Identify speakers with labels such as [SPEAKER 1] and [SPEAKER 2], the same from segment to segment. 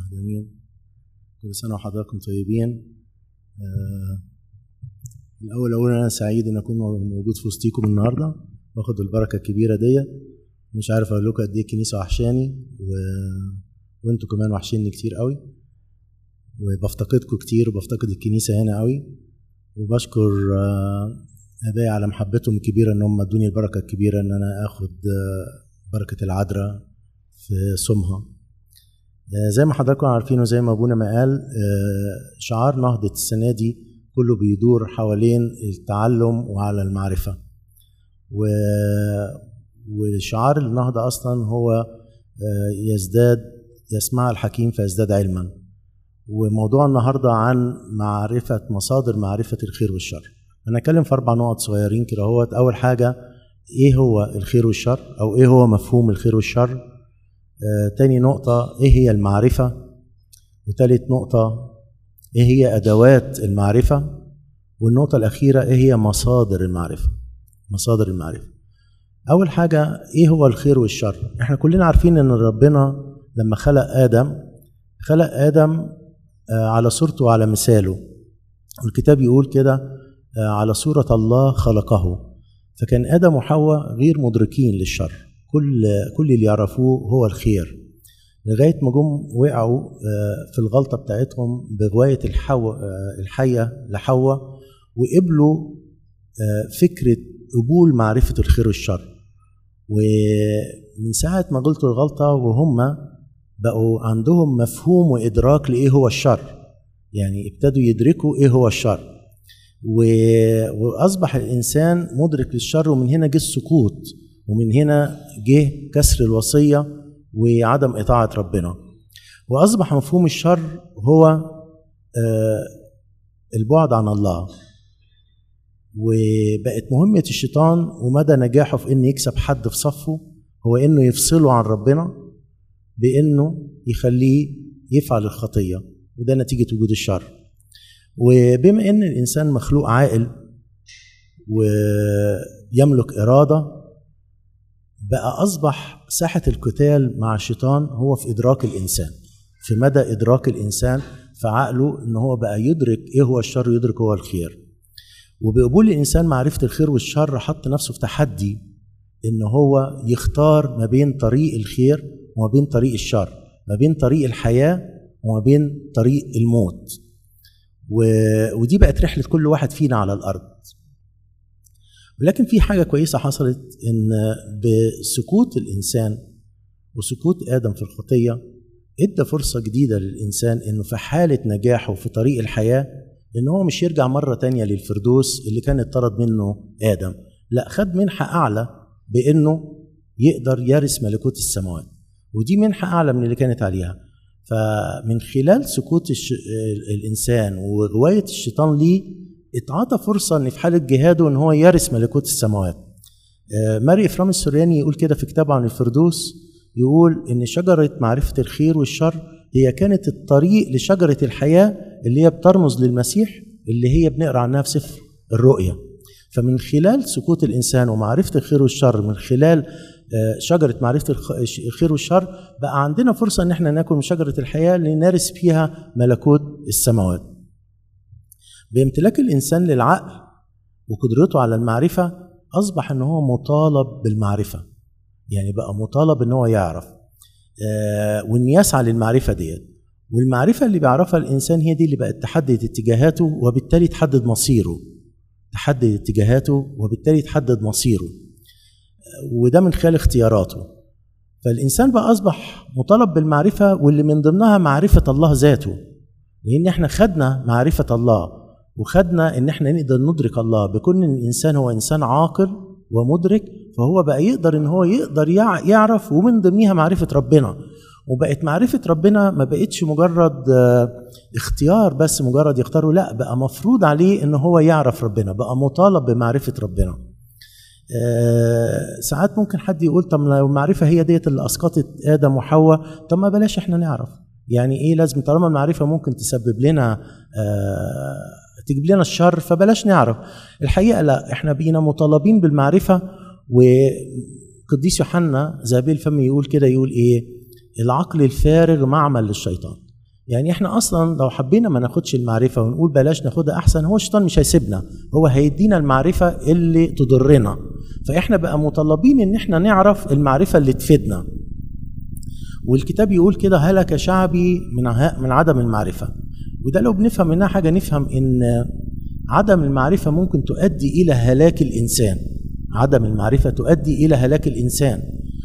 [SPEAKER 1] آمين. كل سنة وحضراتكم طيبين. الأول أنا سعيد إن أكون موجود في وسطيكم النهاردة واخد البركة الكبيرة دي. مش عارف أقول لكم قد إيه الكنيسة وحشاني وأنتوا كمان وحشيني كتير قوي، وبفتقدكم كتير وبفتقد الكنيسة هنا قوي، وبشكر أبائي على محبتهم الكبيرة إن هم ادوني البركة الكبيرة إن أنا آخد بركة العذراء في صومها. زي ما حضراتكم عارفين وزي ما أبونا ما قال، شعار نهضة السنة دي كله بيدور حوالين التعلم وعلى المعرفة، وشعار النهضة أصلا هو يسمع الحكيم فيزداد علما. وموضوع النهاردة عن مصادر معرفة الخير والشر. أنا أتكلم في 4 نقط صغيرين كده. أول حاجة إيه هو الخير والشر، أو إيه هو مفهوم الخير والشر. تاني نقطة إيه هي المعرفة. وتالت نقطة إيه هي أدوات المعرفة. والنقطة الأخيرة إيه هي مصادر المعرفة. أول حاجة إيه هو الخير والشر. إحنا كلنا عارفين إن ربنا لما خلق آدم على صورته وعلى مثاله، والكتاب يقول كده على صورة الله خلقه. فكان آدم وحواء غير مدركين للشر، كل اللي يعرفوه هو الخير، لغاية ما جم وقعوا في الغلطة بتاعتهم بغواية الحية لحواء، وقبلوا فكرة قبول معرفة الخير والشر. ومن ساعة ما غلطوا الغلطة وهم بقوا عندهم مفهوم وإدراك لإيه هو الشر، يعني ابتدوا يدركوا إيه هو الشر، وأصبح الإنسان مدرك للشر. ومن هنا جه السقوط، ومن هنا جه كسر الوصية وعدم إطاعة ربنا، وأصبح مفهوم الشر هو البعد عن الله. وبقت مهمة الشيطان ومدى نجاحه في إنه يكسب حد في صفه هو إنه يفصله عن ربنا، بإنه يخليه يفعل الخطية، وده نتيجة وجود الشر. وبما إن الإنسان مخلوق عاقل ويملك إرادة، بقى أصبح ساحة القتال مع الشيطان هو في إدراك الإنسان، في مدى إدراك الإنسان في عقله إن هو بقى يدرك إيه هو الشر ويدرك هو الخير. وبقبول الإنسان معرفة الخير والشر حط نفسه في تحدي إن هو يختار ما بين طريق الخير وما بين طريق الشر، ما بين طريق الحياة وما بين طريق الموت. ودي بقت رحلة كل واحد فينا على الأرض. ولكن في حاجة كويسة حصلت، إن بسقوط الإنسان وسقوط آدم في الخطية ادى فرصة جديدة للإنسان إنه في حالة نجاحه في طريق الحياة إنه هو مش يرجع مرة تانية للفردوس اللي كان اتطرد منه آدم، لا، خد منحة أعلى بإنه يقدر يرث ملكوت السماوات، ودي منحة أعلى من اللي كانت عليها. فمن خلال سقوط الإنسان وغواية الشيطان ليه اتعطى فرصة إن في حالة جهاده إن هو يرث ملكوت السماوات. ماري إفرام السورياني يقول كده في كتابه عن الفردوس، يقول إن شجرة معرفة الخير والشر هي كانت الطريق لشجرة الحياة اللي هي بترمز للمسيح، اللي هي بنقرأ عنها في سفر الرؤيا. فمن خلال سقوط الإنسان ومعرفة الخير والشر، من خلال شجرة معرفة الخير والشر، بقى عندنا فرصة إن احنا ناكل من شجرة الحياة اللي نرث فيها ملكوت السماوات. بامتلاك الإنسان للعقل وقدرته على المعرفة أصبح إن هو مطالب بالمعرفة، يعني بقى مطالب إن هو يعرف وإن يسعى للمعرفة ديت. والمعرفة اللي بيعرفها الإنسان هي دي اللي بقت تحدد اتجاهاته وبالتالي تحدد مصيره، وده من خلال اختياراته. فالإنسان بقى أصبح مطالب بالمعرفة، واللي من ضمنها معرفة الله ذاته، لأن احنا خدنا معرفة الله وخدنا إن احنا نقدر ندرك الله. بكون إن الإنسان هو إنسان عاقل ومدرك، فهو بقى يقدر إن هو يعرف، ومن ضمنها معرفة ربنا. وبقت معرفة ربنا ما بقتش مجرد اختيار بس، مجرد يختاره، لا، بقى مفروض عليه إن هو يعرف ربنا، بقى مطالب بمعرفة ربنا. ساعات ممكن حد يقول طب لو المعرفة هي ديت اللي أسقطت آدم وحواء، طب ما بلاش احنا نعرف، يعني ايه لازم طالما المعرفة ممكن تسبب لنا تجيب لنا الشر فبلاش نعرف. الحقيقة لا، احنا بقينا مطالبين بالمعرفة. وقديس يوحنا ذهبي الفم يقول كده، يقول ايه؟ العقل الفارغ معمل للشيطان. يعني احنا اصلا لو حبينا ما ناخدش المعرفة ونقول بلاش ناخدها احسن، هو الشيطان مش هيسيبنا، هو هيدينا المعرفة اللي تضرنا. فاحنا بقى مطالبين ان احنا نعرف المعرفة اللي تفيدنا. والكتاب يقول كده: هلك شعبي من عدم المعرفة. وده لو بنفهم منها حاجة، نفهم ان عدم المعرفة ممكن تؤدي الى هلاك الانسان. عدم المعرفة تؤدي الى هلاك الانسان.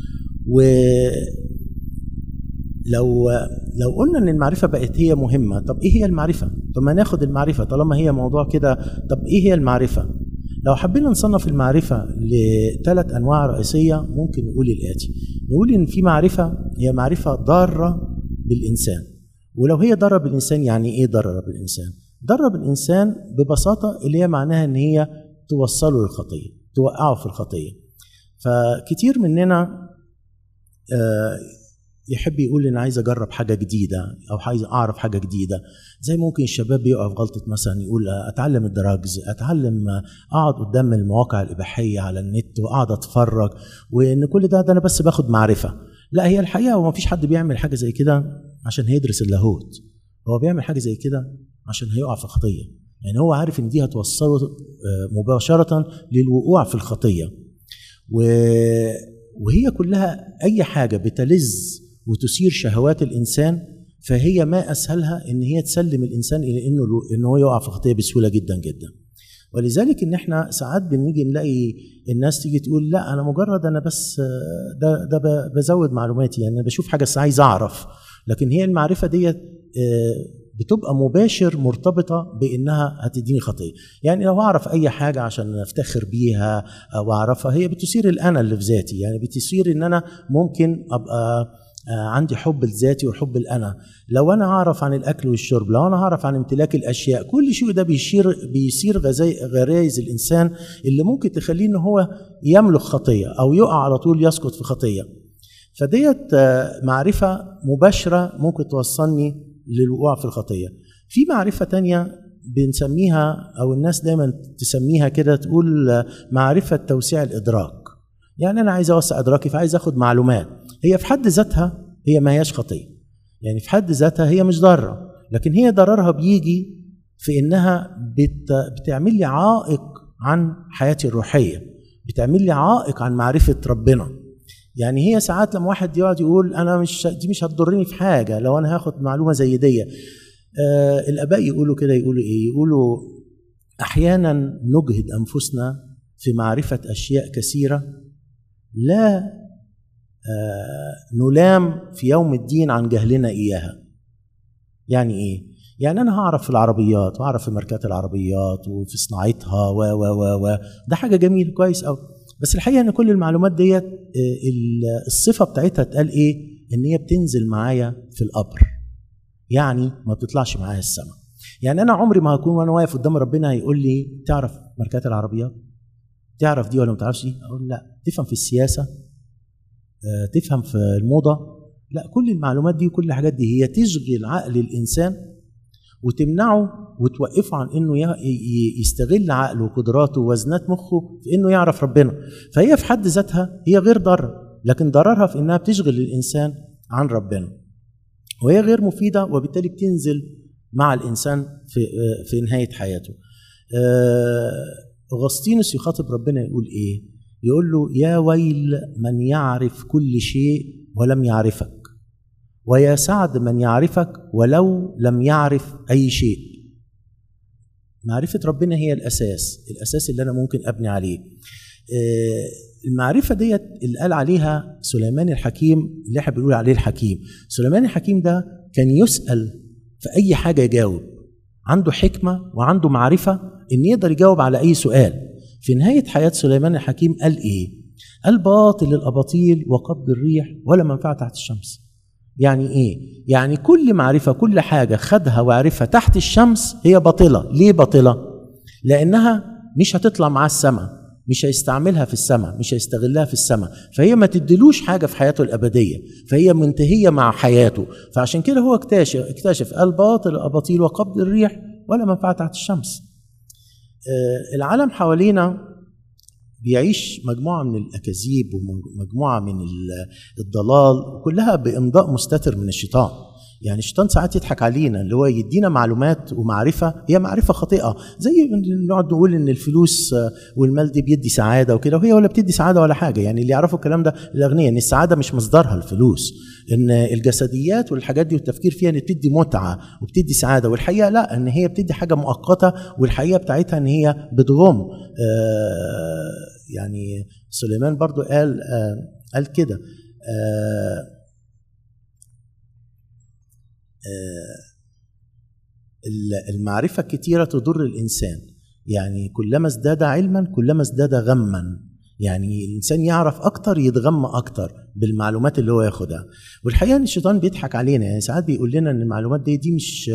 [SPEAKER 1] لو قلنا ان المعرفة بقت هي مهمة، طب ايه هي المعرفة؟ طب ما ناخد المعرفة طالما هي موضوع كده. طب ايه هي المعرفة؟ لو حبينا نصنف المعرفة ل3 أنواع رئيسية، ممكن نقول الآتي: نقول إن في معرفة هي معرفة ضارة بالإنسان. ولو هي ضارة بالإنسان، يعني إيه ضارة بالإنسان؟ ضارة بالإنسان ببساطة اللي هي معناها إن هي توصله للخطية، توقعه في الخطية. فكتير مننا يحب يقول إن عايز أجرب حاجة جديدة أو عايز أعرف حاجة جديدة. زي ممكن الشباب يقع في غلطة مثلا يقول أتعلم الدراجز، أتعلم أقعد قدام المواقع الإباحية على النت وأقعد أتفرج، وإن كل ده أنا بس باخد معرفة. لا، هي الحقيقة هو مفيش حد بيعمل حاجة زي كده عشان هيدرس اللاهوت. هو بيعمل حاجة زي كده عشان هيقع في خطية. يعني هو عارف إن دي هتوصله مباشرة للوقوع في الخطية. وهي كلها أي حاجة بتلذ وتثير شهوات الإنسان، فهي ما أسهلها إن هي تسلم الإنسان إلى إنه يقع في خطية بسهولة جدا جدا. ولذلك إن إحنا ساعات بنيجي نلاقي الناس تيجي تقول: لا، أنا مجرد أنا بس ده بزود معلوماتي، يعني أنا بشوف حاجة بس عايز أعرف. لكن هي المعرفة دي بتبقى مباشر مرتبطة بإنها هتديني خطية. يعني لو أعرف أي حاجة عشان أفتخر بيها أو أعرفها، هي بتثير الأنا اللي في ذاتي، يعني بتثير إن أنا ممكن أبقى عندي حب الذاتي وحب الأنا. لو أنا أعرف عن الأكل والشرب، لو أنا أعرف عن امتلاك الأشياء، كل شيء ده بيصير غرائز الإنسان اللي ممكن تخليه إن هو يملك خطية أو يقع على طول، يسقط في خطية. فديت معرفة مباشرة ممكن توصلني للوقوع في الخطية. في معرفة تانية بنسميها أو الناس دايما تسميها كده، تقول معرفة توسيع الإدراك. يعني أنا عايز أوسع إدراكي، فعايز أخد معلومات. هي في حد ذاتها هي ما هياش خطية، يعني في حد ذاتها هي مش ضارة، لكن هي ضررها بيجي في إنها بتعمل لي عائق عن حياتي الروحية، بتعمل لي عائق عن معرفة ربنا. يعني هي ساعات لما واحد يقعد يقول أنا دي مش هتضرني في حاجة لو أنا هاخد معلومة زي دي. الآباء يقولوا كده، يقولوا إيه؟ يقولوا أحيانا نجهد أنفسنا في معرفة أشياء كثيرة لا نلام في يوم الدين عن جهلنا إياها. يعني إيه؟ يعني أنا هعرف في العربيات وأعرف في ماركات العربيات وفي صناعتها و ده حاجة جميل كويس أوي. بس الحقيقة ان كل المعلومات ديت الصفة بتاعتها تقال ايه؟ ان هي بتنزل معايا في القبر، يعني ما بتطلعش معايا السماء. يعني انا عمري ما هكون وانا واقف قدام ربنا هيقول لي تعرف ماركات العربيات؟ تعرف دي ولا ما تعرفش دي؟ اقول لا. تفهم في السياسة؟ تفهم في الموضة؟ لا. كل المعلومات دي وكل الحاجات دي هي تشغل عقل الانسان وتمنعه وتوقفه عن انه يستغل عقله وقدراته ووزنات مخه في انه يعرف ربنا. فهي في حد ذاتها هي غير ضارة، لكن ضررها في انها بتشغل الانسان عن ربنا، وهي غير مفيدة، وبالتالي بتنزل مع الانسان في نهاية حياته. أغسطينوس يخاطب ربنا يقول ايه؟ يقول له: يا ويل من يعرف كل شيء ولم يعرفك، ويا سعد من يعرفك ولو لم يعرف أي شيء. معرفة ربنا هي الأساس اللي أنا ممكن أبني عليه. المعرفة ديت اللي قال عليها سليمان الحكيم، اللي احنا بنقول عليه الحكيم. سليمان الحكيم ده كان يسأل في أي حاجة يجاوب، عنده حكمة وعنده معرفة إن يقدر يجاوب على أي سؤال. في نهاية حياة سليمان الحكيم قال إيه؟ قال: باطل الأباطيل وقبض الريح ولا منفعة تحت الشمس. يعني ايه؟ يعني كل معرفة، كل حاجة خدها وعرفها تحت الشمس هي باطلة. ليه باطلة؟ لأنها مش هتطلع مع السماء، مش هيستعملها في السماء، مش هيستغلها في السماء، فهي ما تدلوش حاجة في حياته الأبدية، فهي منتهية مع حياته. فعشان كده هو اكتشف قال: باطل أباطيل وقبض الريح ولا منفعة تحت الشمس. العالم حوالينا بيعيش مجموعة من الأكاذيب ومجموعة من الضلال، وكلها بإمضاء مستتر من الشيطان. يعني الشيطان ساعات يضحك علينا، اللي هو يدينا معلومات ومعرفة هي معرفة خاطئة، زي نقعد نقول ان الفلوس والمال دي بيدي سعادة وكده، وهي ولا بتدي سعادة ولا حاجة. يعني اللي يعرفوا الكلام ده الأغنياء، ان السعادة مش مصدرها الفلوس، ان الجسديات والحاجات دي والتفكير فيها ان بتدي متعة وبتدي سعادة، والحقيقة لا، ان هي بتدي حاجة مؤقتة، والحقيقة بتاعتها ان هي بتغم. يعني سليمان برضو قال كده، المعرفة الكتيرة تضر الإنسان، يعني كلما ازداد علما كلما ازداد غما. يعني الإنسان يعرف أكتر يتغم أكتر بالمعلومات اللي هو ياخدها. والحقيقة إن الشيطان بيضحك علينا، يعني ساعات بيقول لنا إن المعلومات دي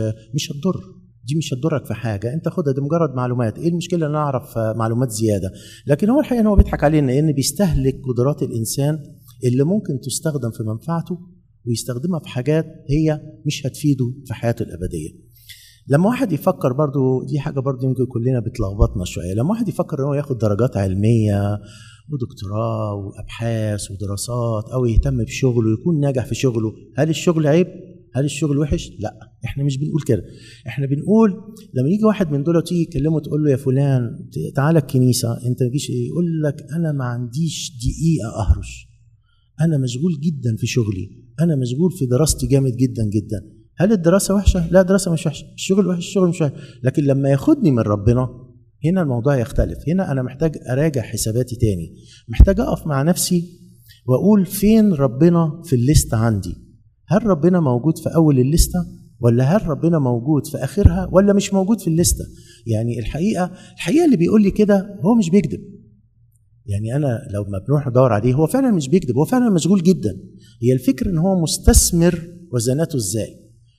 [SPEAKER 1] مش هتضر، دي مش هتضرك في حاجة، أنت خدها، دي مجرد معلومات، إيه المشكلة إن أعرف معلومات زيادة؟ لكن هو الحقيقة إن هو بيضحك علينا، إن بيستهلك قدرات الإنسان اللي ممكن تستخدم في منفعته، ويستخدمها في حاجات هي مش هتفيده في حياته الأبدية. لما واحد يفكر، برضو دي حاجة برضو يمكن كلنا بتلخبطنا شوية، لما واحد يفكر إنه ياخد درجات علمية ودكتوراه وأبحاث ودراسات، أو يهتم بشغله ويكون ناجح في شغله، هل الشغل عيب؟ هل الشغل وحش؟ لا، احنا مش بنقول كده. احنا بنقول لما يجي واحد من دول تيجي يكلمه تقول له يا فلان تعالى الكنيسة، انت تجيش يقول لك انا ما عنديش دقيقة اهرش، انا مشغول جدا في شغلي، انا مشغول في دراستي جامد جدا جدا. هل الدراسة وحشة؟ لا، الدراسة مش وحشة. الشغل وحش؟ الشغل مش وحش. لكن لما ياخدني من ربنا، هنا الموضوع يختلف. هنا انا محتاج اراجع حساباتي تاني، محتاج اقف مع نفسي واقول فين ربنا في الليست عندي؟ هل ربنا موجود في اول الليستة، ولا هل ربنا موجود في اخرها، ولا مش موجود في الليستة؟ يعني الحقيقة اللي بيقول لي كده هو مش بيكذب. يعني انا لو ما بنروح ندور عليه، هو فعلا مش بيكذب، هو فعلا مشغول جدا. هي الفكرة ان هو مستثمر وزناته ازاي،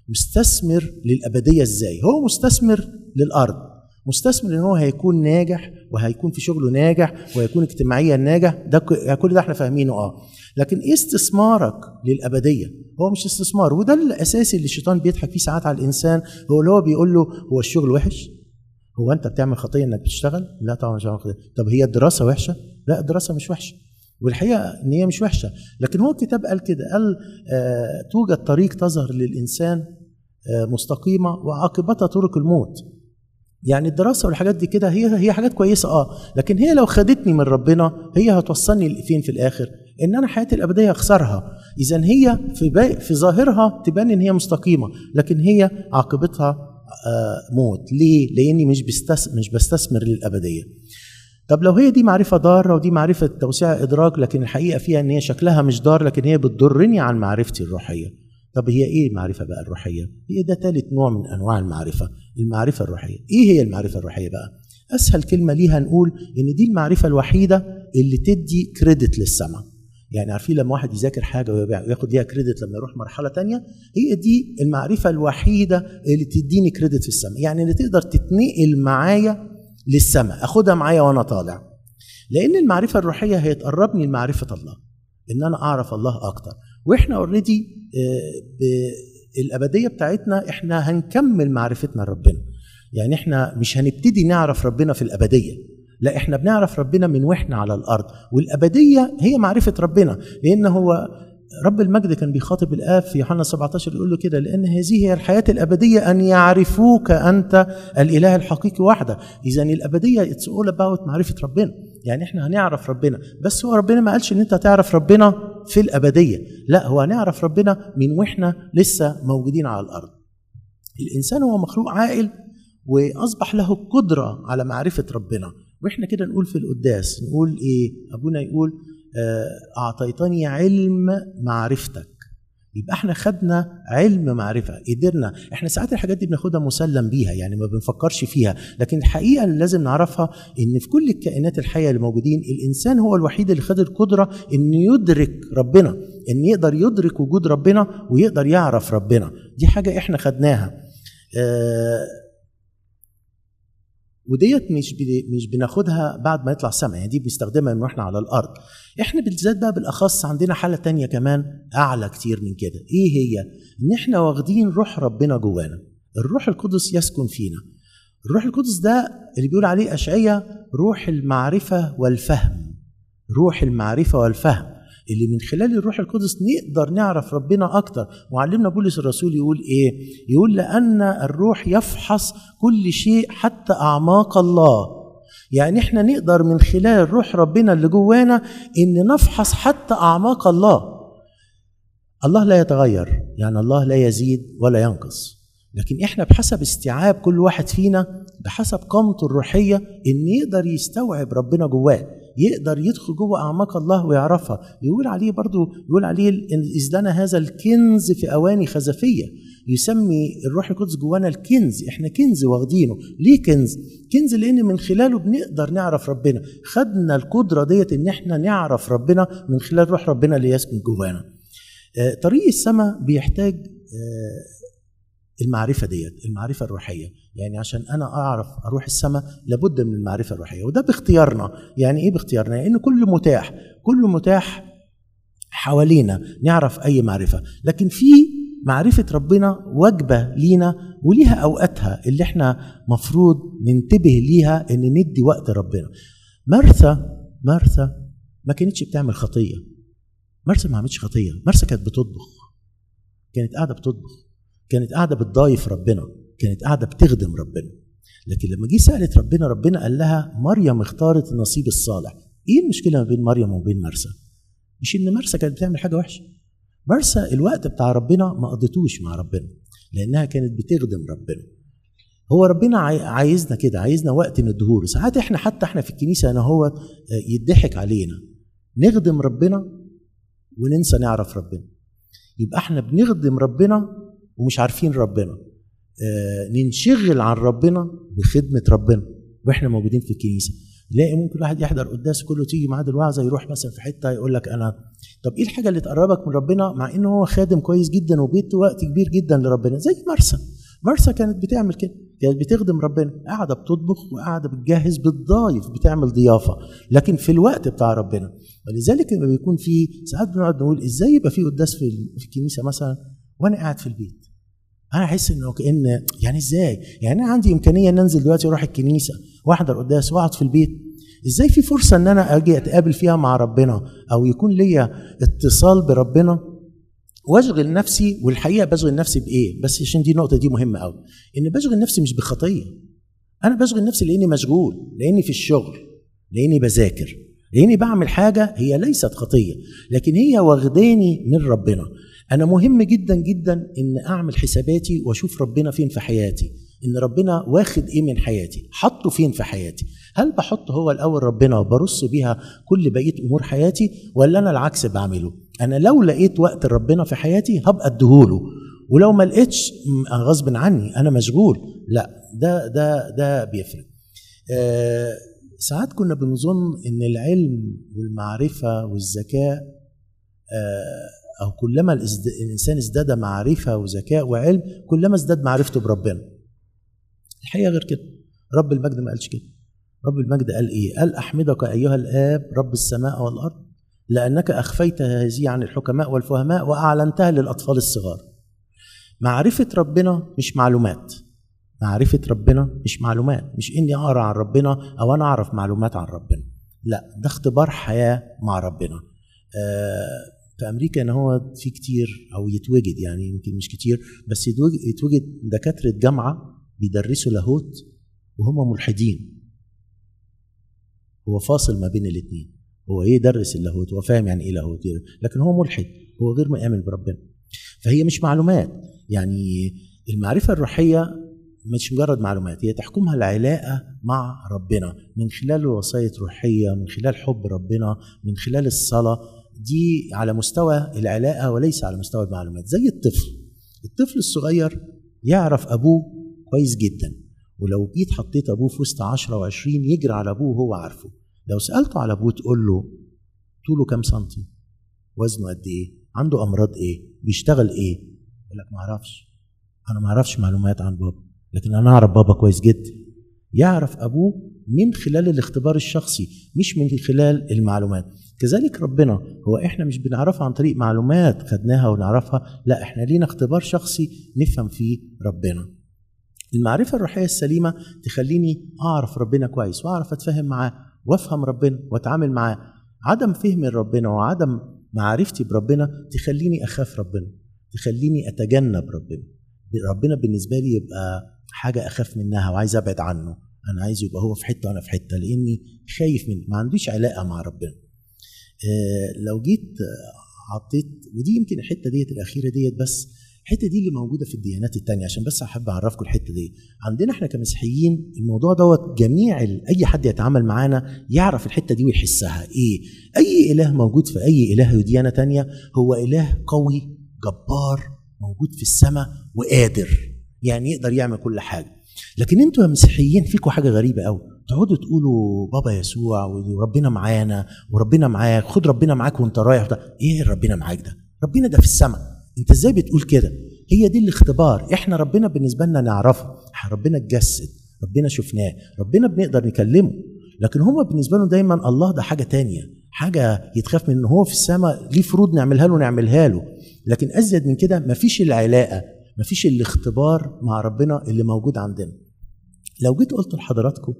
[SPEAKER 1] مستثمر للأبدية ازاي. هو مستثمر للأرض، مستثمر ان هو هيكون ناجح، وهيكون في شغله ناجح، وهيكون اجتماعيا ناجح، ده كل ده احنا فاهمينه. لكن ايه استثمارك للأبدية؟ هو مش استثمار. وده الأساسي اللي الشيطان بيضحك فيه ساعات على الإنسان، هو اللي هو بيقول له هو الشغل وحش؟ هو انت بتعمل خطية انك بتشتغل؟ لا طبعا مش بتعمل خطية. طب هي الدراسة وحشة؟ لا، الدراسة مش وحشة، والحقيقة ان هي مش وحشة. لكن هو الكتاب قال كده، قال توجد طريق تظهر للإنسان مستقيمة وعاقبتها طرق الموت. يعني الدراسة والحاجات دي كده هي حاجات كويسة، لكن هي لو خدتني من ربنا، هي هتوصلني فين في الآخر؟ ان انا حياتي الأبدية اخسرها. اذا هي في ظاهرها تبان ان هي مستقيمة، لكن هي عاقبتها موت. ليه؟ لاني مش بستثمر للأبدية. طب لو هي دي معرفة ضارة ودي معرفة توسيع إدراك، لكن الحقيقة فيها ان هي شكلها مش ضار، لكن هي بتضرني عن معرفتي الروحية. طب هي ايه المعرفة بقى الروحية؟ هي ده ثالث نوع من انواع المعرفة الروحية. ايه هي المعرفة الروحية بقى؟ اسهل كلمة ليها نقول ان دي المعرفة الوحيدة اللي تدي كريدت للسماء. يعني عارفين لما واحد يذاكر حاجة وياخد ليها كريدت لما يروح مرحلة تانية، هي دي المعرفة الوحيدة اللي تديني كريدت في السماء، يعني اللي تقدر تتنقل معايا للسماء، اخدها معايا وانا طالع. لان المعرفة الروحية هي تقربني لمعرفة الله، ان انا اعرف الله اكتر. واحنا اوريدي بالابديه بتاعتنا احنا هنكمل معرفتنا لربنا. يعني احنا مش هنبتدي نعرف ربنا في الابديه، لا، احنا بنعرف ربنا من واحنا على الارض. والابديه هي معرفه ربنا، لان هو رب المجد كان بيخاطب الآب في يوحنا 17 يقول له كده، لأن هذه هي الحياة الأبدية أن يعرفوك أنت الإله الحقيقي وحده. إذن الأبدية it's all about معرفة ربنا. يعني احنا هنعرف ربنا، بس هو ربنا ما قالش ان انت تعرف ربنا في الأبدية، لا، هو هنعرف ربنا من واحنا لسه موجودين على الأرض. الإنسان هو مخلوق عاقل، وأصبح له قدرة على معرفة ربنا. واحنا كده نقول في القداس، نقول ايه؟ أبونا يقول أعطيتني علم معرفتك. يبقى احنا خدنا علم معرفة، قدرنا. احنا ساعات الحاجات دي بناخدها مسلم بيها، يعني ما بنفكرش فيها، لكن الحقيقة اللي لازم نعرفها ان في كل الكائنات الحية اللي موجودين، الانسان هو الوحيد اللي خد القدرة ان يدرك ربنا، ان يقدر يدرك وجود ربنا ويقدر يعرف ربنا. دي حاجة احنا خدناها، وديت مش بناخدها بعد ما يطلع السماء، يعني دي بنستخدمها من واحنا على الارض. احنا بالذات بقى بالاخص عندنا حاله تانية كمان اعلى كتير من كده. ايه هي؟ ان احنا واخدين روح ربنا جوانا، الروح القدس يسكن فينا. الروح القدس ده اللي بيقول عليه اشعياء روح المعرفه والفهم. روح المعرفه والفهم، اللي من خلال الروح القدس نقدر نعرف ربنا أكتر. معلمنا بولس الرسول يقول إيه؟ يقول لأن الروح يفحص كل شيء حتى أعماق الله. يعني إحنا نقدر من خلال الروح ربنا اللي جوانا إن نفحص حتى أعماق الله. الله لا يتغير، يعني الله لا يزيد ولا ينقص، لكن إحنا بحسب استيعاب كل واحد فينا بحسب قامته الروحية إن يقدر يستوعب ربنا جواه، يقدر يدخل جوه أعماق الله ويعرفها. يقول عليه برضو، يقول عليه إذ لنا هذا الكنز في أواني خزفية. يسمي الروح القدس جوانا الكنز. إحنا كنز واخدينه. ليه كنز؟ كنز لأن من خلاله بنقدر نعرف ربنا. خدنا القدرة ديت إن إحنا نعرف ربنا من خلال روح ربنا اللي يسكن جوانا. طريق السماء بيحتاج المعرفة ديت، المعرفة الروحية. يعني عشان أنا أعرف أروح السماء لابد من المعرفة الروحية، وده باختيارنا. يعني إيه باختيارنا؟ يعني كل متاح حوالينا نعرف أي معرفة، لكن في معرفة ربنا واجبة لينا وليها أوقاتها اللي احنا مفروض ننتبه ليها، إن ندي وقت ربنا. مرثا ما كانتش بتعمل خطية. مرثا ما عملتش خطية. مرثا كانت بتطبخ، كانت قاعدة بتطبخ، كانت قاعدة بتضايف ربنا، كانت قاعدة بتخدم ربنا. لكن لما جه سألت ربنا، ربنا قال لها مريم اختارت النصيب الصالح. ايه المشكلة ما بين مريم وبين مرثا؟ مش ان مرثا كانت بتعمل حاجة وحشة. مرثا الوقت بتاع ربنا ما قضيتوش مع ربنا لانها كانت بتخدم ربنا. هو ربنا عايزنا كده، عايزنا وقت ندهور. ساعات حتى احنا في الكنيسة هو يضحك علينا نخدم ربنا وننسى نعرف ربنا. يبقى احنا بنخدم ربنا ومش عارفين ربنا. ننشغل عن ربنا بخدمة ربنا واحنا موجودين في الكنيسة. تلاقي ممكن واحد يحضر قداس كله، تيجي معاه الوعظة يروح مثلا في حتة يقول لك أنا، طب إيه الحاجة اللي تقربك من ربنا مع إنه هو خادم كويس جدا وبيته وقت كبير جدا لربنا؟ زي مرثا كانت بتعمل كده، كانت بتخدم ربنا، قاعدة بتطبخ وقاعدة بتجهز، بتضايف، بتعمل ضيافة، لكن في الوقت بتاع ربنا. ولذلك لما بيكون في ساعات بنقعد نقول إزاي يبقى في قداس في الكنيسة مثلا وأنا قاعد في البيت. أنا أحس إنه كأن يعني إزاي؟ يعني أنا عندي إمكانية إن أنزل دلوقتي وأروح الكنيسة وأحضر قداس وأقعد في البيت. إزاي في فرصة إن أنا أجي أتقابل فيها مع ربنا أو يكون ليا اتصال بربنا وأشغل نفسي؟ والحقيقة بشغل نفسي بإيه؟ بس عشان دي النقطة دي مهمة أوي، إن بشغل نفسي مش بخطية. أنا بشغل نفسي لأني مشغول، لأني في الشغل، لأني بذاكر، لأني بعمل حاجة هي ليست خطية لكن هي واخداني من ربنا. أنا مهم جدا جدا إن أعمل حساباتي وأشوف ربنا فين في حياتي، إن ربنا واخد إيه من حياتي، حطه فين في حياتي. هل بحط هو الأول ربنا وبرص بيها كل بقية أمور حياتي، ولا أنا العكس بعمله؟ أنا لو لقيت وقت ربنا في حياتي هبقى أديهوله، ولو ما لقيتش غصب عني أنا مشغول. لا، ده بيفرق. ساعات كنا بنظن إن العلم والمعرفة والذكاء أو كلما الإنسان ازداد معرفة وذكاء وعلم كلما ازداد معرفته بربنا. الحقيقة غير كده. رب المجد ما قالش كده. رب المجد قال إيه؟ قال أحمدك أيها الآب رب السماء والأرض لأنك أخفيت هذه عن الحكماء والفهماء وأعلنتها للأطفال الصغار. معرفة ربنا مش معلومات. معرفة ربنا مش معلومات، مش إني أقرأ عن ربنا أو أنا أعرف معلومات عن ربنا. لا، ده اختبار حياة مع ربنا. في أمريكا إن هو في كتير أو يتوجد، يعني يمكن مش كتير بس يتوجد دكاترة جامعة بيدرسوا لاهوت وهم ملحدين. هو فاصل ما بين الاثنين. هو يدرس اللاهوت، هو فاهم يعني إيه لاهوت، لكن هو ملحد، هو غير مؤمن بربنا. فهي مش معلومات. يعني المعرفة الروحية مش مجرد معلومات، هي تحكمها العلاقة مع ربنا من خلال وصاية روحية، من خلال حب ربنا، من خلال الصلاة. دي على مستوى العلاقة وليس على مستوى المعلومات. زي الطفل الصغير يعرف أبوه كويس جدا، ولو جيت حطيت أبوه في وسط 10 و20 يجري على أبوه وهو عارفه. لو سألته على أبوه تقول له طوله كام سنتي، وزنه قد إيه، عنده أمراض إيه، بيشتغل إيه، يقول لك ما أعرفش. أنا ما أعرفش معلومات عن بابا، لكن أنا أعرف بابا كويس جدا. يعرف أبوه من خلال الاختبار الشخصي مش من خلال المعلومات. كذلك ربنا، هو إحنا مش بنعرفها عن طريق معلومات خدناها ونعرفها، لا، إحنا لينا اختبار شخصي نفهم فيه ربنا. المعرفة الروحية السليمة تخليني أعرف ربنا كويس وأعرف أتفهم معاه وأفهم ربنا وأتعامل معاه. عدم فهم ربنا وعدم معرفتي بربنا تخليني اخاف ربنا، تخليني اتجنب ربنا. ربنا بالنسبه لي يبقى حاجه اخاف منها وعايز ابعد عنه، انا عايز يبقى هو في حته وانا في حته، لاني خايف منه، ما عنديش علاقه مع ربنا. لو جيت حطيت، ودي يمكن الحته ديت الاخيره ديت، بس الحته دي اللي موجوده في الديانات التانية، عشان بس احب اعرفكم الحته دي. عندنا احنا كمسيحيين الموضوع دوت جميع اي حد يتعامل معانا يعرف الحته دي ويحسها. ايه؟ اي اله موجود في اي اله وديانه تانية هو اله قوي جبار موجود في السماء وقادر، يعني يقدر يعمل كل حاجه. لكن انتوا يا مسيحيين فيكم حاجه غريبه قوي، تقعدوا تقولوا بابا يسوع وربنا معانا وربنا معاك، خد ربنا معاك وانت رايح. ده ايه ربنا معاك ده؟ ربنا ده في السماء، انت ازاي بتقول كده؟ هي دي الاختبار. احنا ربنا بالنسبه لنا نعرفه، ربنا اتجسد، ربنا شفناه، ربنا بنقدر نكلمه. لكن هم بالنسبه لهم دايما الله ده حاجه تانية، حاجه يتخاف من ان هو في السماء ليه فروض نعملها له. لكن ازيد من كده مفيش العلاقه، مفيش الاختبار مع ربنا اللي موجود عندنا. لو جيت قلت لحضراتكم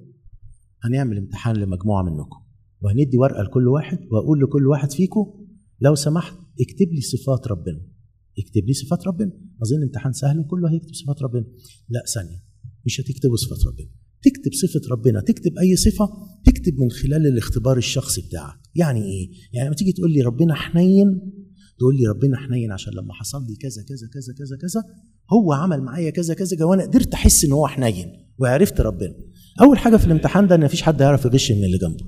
[SPEAKER 1] هنعمل امتحان لمجموعه منكم، وهندي ورقه لكل واحد، واقول لكل واحد فيكم لو سمحت اكتب لي صفات ربنا، اكتب لي صفات ربنا. اظن امتحان سهل وكله هيكتب صفات ربنا. لا ثانيه، مش هتكتبوا صفات ربنا، تكتب صفه ربنا، تكتب اي صفه، تكتب من خلال الاختبار الشخصي بتاعك. يعني ايه؟ يعني لما تيجي تقول لي ربنا حنين، تقول لي ربنا حنين عشان لما حصل لي كذا كذا كذا كذا كذا هو عمل معايا كذا كذا وانا قدرت احس ان هو حنين وعرفت ربنا. اول حاجه في الامتحان ده ان مفيش حد يعرف يغش من اللي جنبه،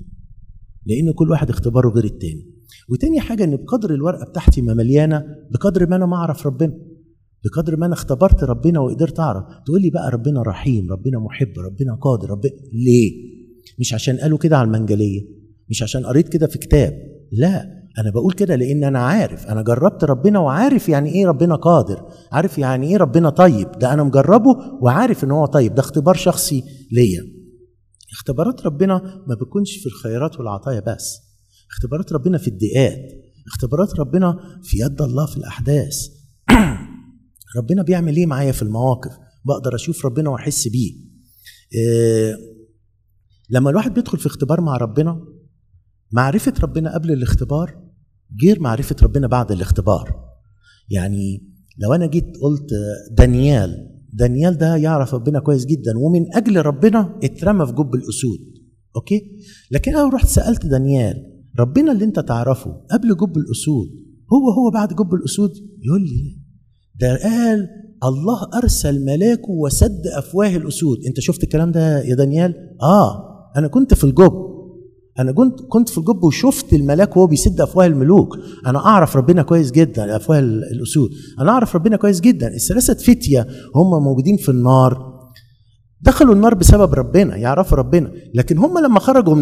[SPEAKER 1] لان كل واحد اختباره غير التاني. وتاني حاجه ان بقدر الورقه بتاعتي ما مليانه، بقدر ما انا ما اعرف ربنا، بقدر ما انا اختبرت ربنا وقدرت اعرف. تقول لي بقى ربنا رحيم، ربنا محب، ربنا قادر، ربنا ليه؟ مش عشان قالوا كده على المنجليه، مش عشان قريت كده في كتاب، لا، انا بقول كده لان انا عارف، انا جربت ربنا وعارف يعني ايه ربنا قادر، عارف يعني ايه ربنا طيب. ده انا مجربه وعارف ان هو طيب، ده اختبار شخصي ليا. اختبارات ربنا ما بتكونش في الخيرات والعطايا بس، اختبارات ربنا في الضيقات، اختبارات ربنا في يد الله في الاحداث. ربنا بيعمل ايه معايا في المواقف، بقدر اشوف ربنا واحس بيه. لما الواحد بيدخل في اختبار مع ربنا، معرفة ربنا قبل الاختبار غير معرفة ربنا بعد الاختبار. يعني لو انا جيت قلت دانيال ده يعرف ربنا كويس جدا، ومن اجل ربنا اترمى في جب الاسود، اوكي. لكن انا رحت سألت دانيال، ربنا اللي انت تعرفه قبل جب الاسود هو بعد جب الاسود؟ يقول لي ده قال الله ارسل ملاكه وسد افواه الاسود. انت شفت الكلام ده يا دانيال؟ انا كنت في الجب، انا كنت في الجب وشفت الملاك وهو بيسد افواه الملوك. انا اعرف ربنا كويس جدا، افواه الاسود انا اعرف ربنا كويس جدا. الثلاثه فتيه هم موجودين في النار، دخلوا النار بسبب ربنا، يعرفوا ربنا. لكن هم لما خرجوا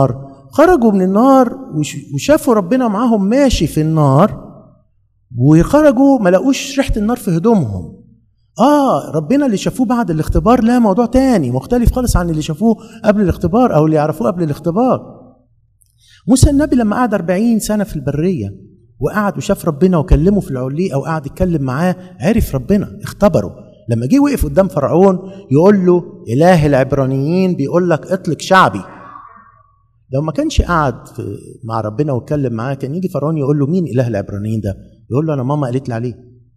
[SPEAKER 1] من النار وشافوا ربنا معاهم ماشي في النار، وخرجوا ما لقوش ريحه النار في هدومهم. ربنا اللي شافوه بعد الاختبار لا، موضوع تاني مختلف خالص عن اللي شافوه قبل الاختبار او اللي يعرفوه قبل الاختبار. موسى النبي لما قعد 40 سنة في البرية وقعد وشاف ربنا وكلمه في العلي او قعد يتكلم معاه، عرف ربنا، اختبره. لما جه وقف قدام فرعون يقول له اله العبرانيين بيقول لك اطلق شعبي، لو ما كانش قعد مع ربنا واتكلم معاه كان يجي فرعون يقول له مين اله العبرانيين ده؟ يقول له انا ماما قالت لي عليه،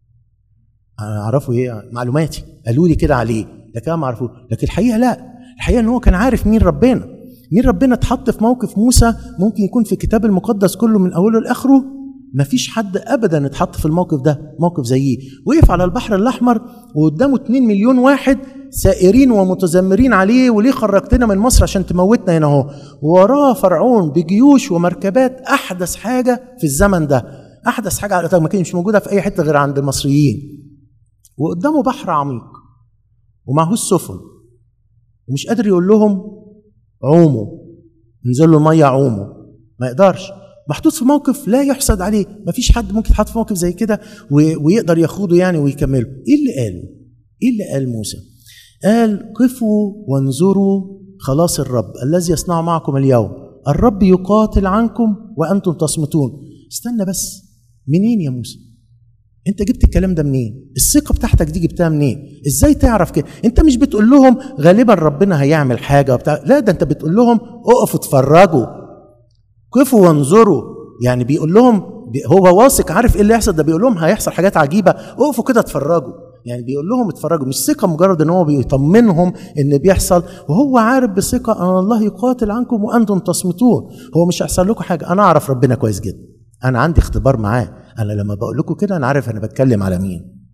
[SPEAKER 1] انا اعرفه، ايه معلوماتي قالوا لي كده عليه، لكن انا ما اعرفوش. لكن الحقيقه لا، الحقيقه ان هو كان عارف مين ربنا اتحط في موقف موسى ممكن يكون في الكتاب المقدس كله من اوله لاخره مفيش حد ابدا اتحط في الموقف ده، موقف زيه. وقف على البحر الاحمر وقدامه 2 مليون واحد سائرين ومتذمرين عليه، وليه خرجتنا من مصر عشان تموتنا هنا اهو، وراه فرعون بجيوش ومركبات، احدث حاجه في الزمن ده، احدث حاجه على ما كانش موجوده في اي حته غير عند المصريين. وقدامه بحر عميق ومعهوش سفن، ومش قادر يقول لهم عوموا، انزلوا الميه عوموا، ما يقدرش، محطوط في موقف لا يحسد عليه. مفيش حد ممكن يتحط في موقف زي كده ويقدر ياخده يعني ويكمله. ايه اللي قال موسى؟ قال قفوا وانظروا خلاص الرب الذي يصنع معكم اليوم، الرب يقاتل عنكم وانتم تصمتون. استنى بس، منين يا موسى؟ انت جبت الكلام ده منين؟ الثقه بتاعتك دي جبتها منين؟ ازاي تعرف كده؟ انت مش بتقول لهم غالبا ربنا هيعمل حاجه وبتاع، لا، ده انت بتقول لهم اقفوا اتفرجوا، قفوا وانظروا. يعني بيقول لهم هو واثق عارف ايه اللي يحصل. ده بيقول لهم هيحصل حاجات عجيبه، اقفوا كده اتفرجوا. يعني بيقول لهم اتفرجوا، مش ثقه مجرد ان هو بيطمنهم ان بيحصل، وهو عارف بثقه ان الله يقاتل عنكم وانتم تصمتون. هو مش هيحصل لكم حاجه، انا اعرف ربنا كويس جدا، انا عندي اختبار معاه، انا لما بقول لكم كده انا عارف انا بتكلم على مين.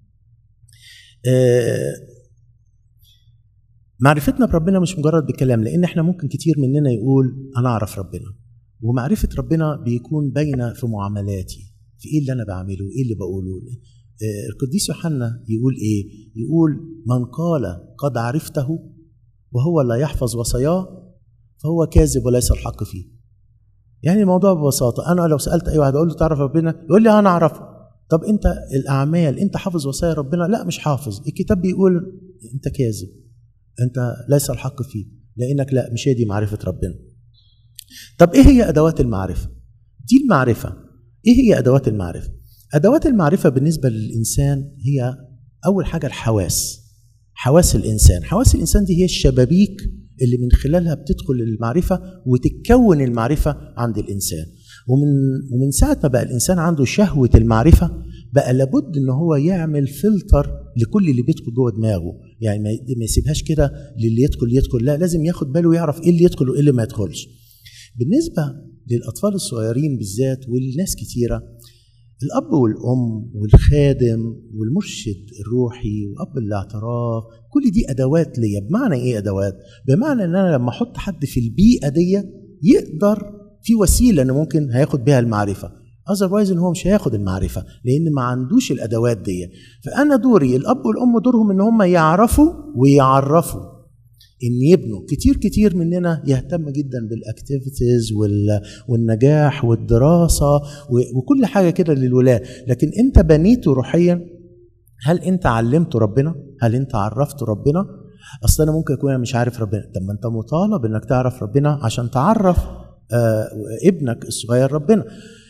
[SPEAKER 1] معرفتنا بربنا مش مجرد بكلام، لان احنا ممكن كتير مننا يقول انا اعرف ربنا، ومعرفه ربنا بيكون باينه في معاملاتي، في ايه اللي انا بعمله، ايه اللي بقوله. القديس يوحنا يقول ايه؟ يقول من قال قد عرفته وهو لا يحفظ وصاياه فهو كاذب وليس الحق فيه. يعني الموضوع ببساطه، انا لو سالت اي واحد اقول له تعرف ربنا، يقول لي انا اعرفه. طب انت الاعمال، انت حافظ وصايا ربنا؟ لا مش حافظ. الكتاب بيقول انت كاذب، انت ليس الحق فيه، لانك لا، مش هي دي معرفه ربنا. طب ايه هي ادوات المعرفه؟ دي المعرفه. ايه هي ادوات المعرفه؟ ادوات المعرفه بالنسبه للانسان هي اول حاجه الحواس. حواس الانسان، حواس الانسان دي هي الشبابيك اللي من خلالها بتدخل المعرفه وتتكون المعرفه عند الانسان. ومن ساعه ما بقى الانسان عنده شهوه المعرفه، بقى لابد ان هو يعمل فلتر لكل اللي بيدخل جوه دماغه. يعني ما يسيبهاش كده للي يدخل، لا، لازم ياخد باله ويعرف ايه اللي يدخل وايه اللي ما يدخلش. بالنسبه للاطفال الصغيرين بالذات والناس كتيره، الاب والام والخادم والمرشد الروحي واب الاعتراف، كل دي ادوات ليا. بمعنى ايه ادوات؟ بمعنى ان انا لما احط حد في البيئه دي يقدر في وسيله انه ممكن هياخد بها المعرفه، اذروايز ان هو مش هياخد المعرفه لان ما عندوش الادوات دي. فانا دوري، الاب والام دورهم ان هم يعرفوا ويعرفوا، ان يبنوا. كتير مننا يهتم جدا بالاكتيفيتيز والنجاح والدراسه وكل حاجه كده للولاد، لكن انت بنيته روحيا؟ هل انت علمته ربنا؟ هل انت عرفته ربنا؟ اصل انا ممكن اكون مش عارف ربنا. طب ما انت مطالب انك تعرف ربنا عشان تعرف ابنك الصغير ربنا.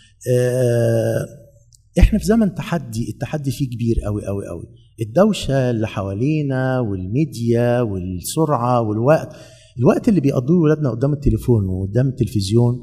[SPEAKER 1] احنا في زمن تحدي، التحدي فيه كبير قوي قوي قوي. الدوشه اللي حوالينا والميديا والسرعه الوقت اللي بيقضوه ولادنا قدام التليفون وقدام التلفزيون،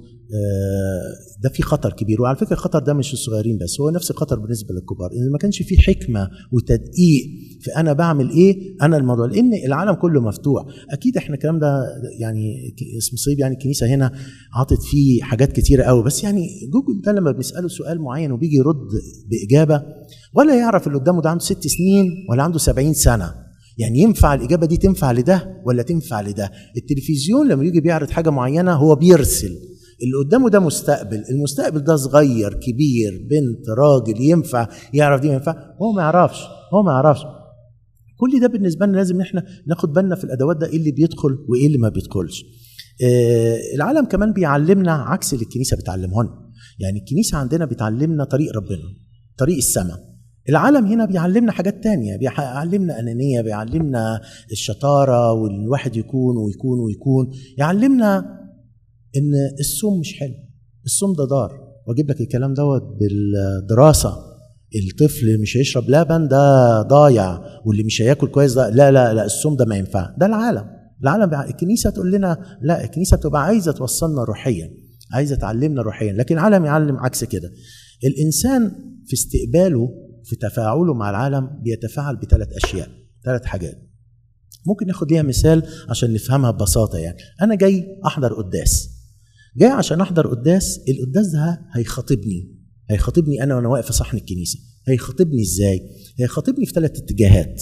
[SPEAKER 1] ده في خطر كبير. وعلى فكره الخطر ده مش الصغيرين بس، هو نفس الخطر بالنسبه للكبار. اذا ما كانش في حكمه وتدقيق في انا بعمل ايه، انا الموضوع، لان العالم كله مفتوح. اكيد احنا الكلام ده يعني اسم صيب، يعني الكنيسه هنا عطت فيه حاجات كتيره قوي، بس يعني جوجل ده لما بنساله سؤال معين وبيجي يرد باجابه، ولا يعرف اللي قدامه ده عنده 6 سنين ولا عنده 70 سنه. يعني ينفع الإجابة دي تنفع لده ولا تنفع لده. التلفزيون لما يجي بيعرض حاجة معينة هو بيرسل اللي قدامه ده مستقبل، المستقبل ده صغير كبير بنت راجل، ينفع يعرف دي ما ينفع، هو ما يعرفش. كل ده بالنسبة لنا لازم احنا ناخد بالنا في الأدوات ده، ايه اللي بيدخل وايه اللي ما بيدخلش. العالم كمان بيعلمنا عكس اللي الكنيسة بتعلمه لنا. يعني الكنيسة عندنا بتعلمنا طريق ربنا، طريق السماء. العالم هنا بيعلمنا حاجات تانية، بيعلمنا أنانية، بيعلمنا الشطارة والواحد يكون يعلمنا إن الصوم مش حلو، الصوم ده ضار. واجيب لك الكلام دوت بالدراسة. الطفل مش هيشرب لبن ده ضايع، واللي مش هياكل كويس ده لا الصوم ده ما ينفع. ده العالم. الكنيسة تقول لنا لا، الكنيسة بتبقى عايزة توصلنا روحيا، عايزة تعلمنا روحيا، لكن العالم يعلم عكس كده. الإنسان في استقباله، في تفاعله مع العالم، بيتفاعل ب3 أشياء، 3 حاجات. ممكن ناخد ليها مثال عشان نفهمها ببساطة. يعني أنا جاي أحضر قداس، جاي عشان أحضر قداس. القداس ده هيخاطبني أنا وأنا واقف في صحن الكنيسة. هيخاطبني إزاي؟ هيخاطبني في 3 اتجاهات.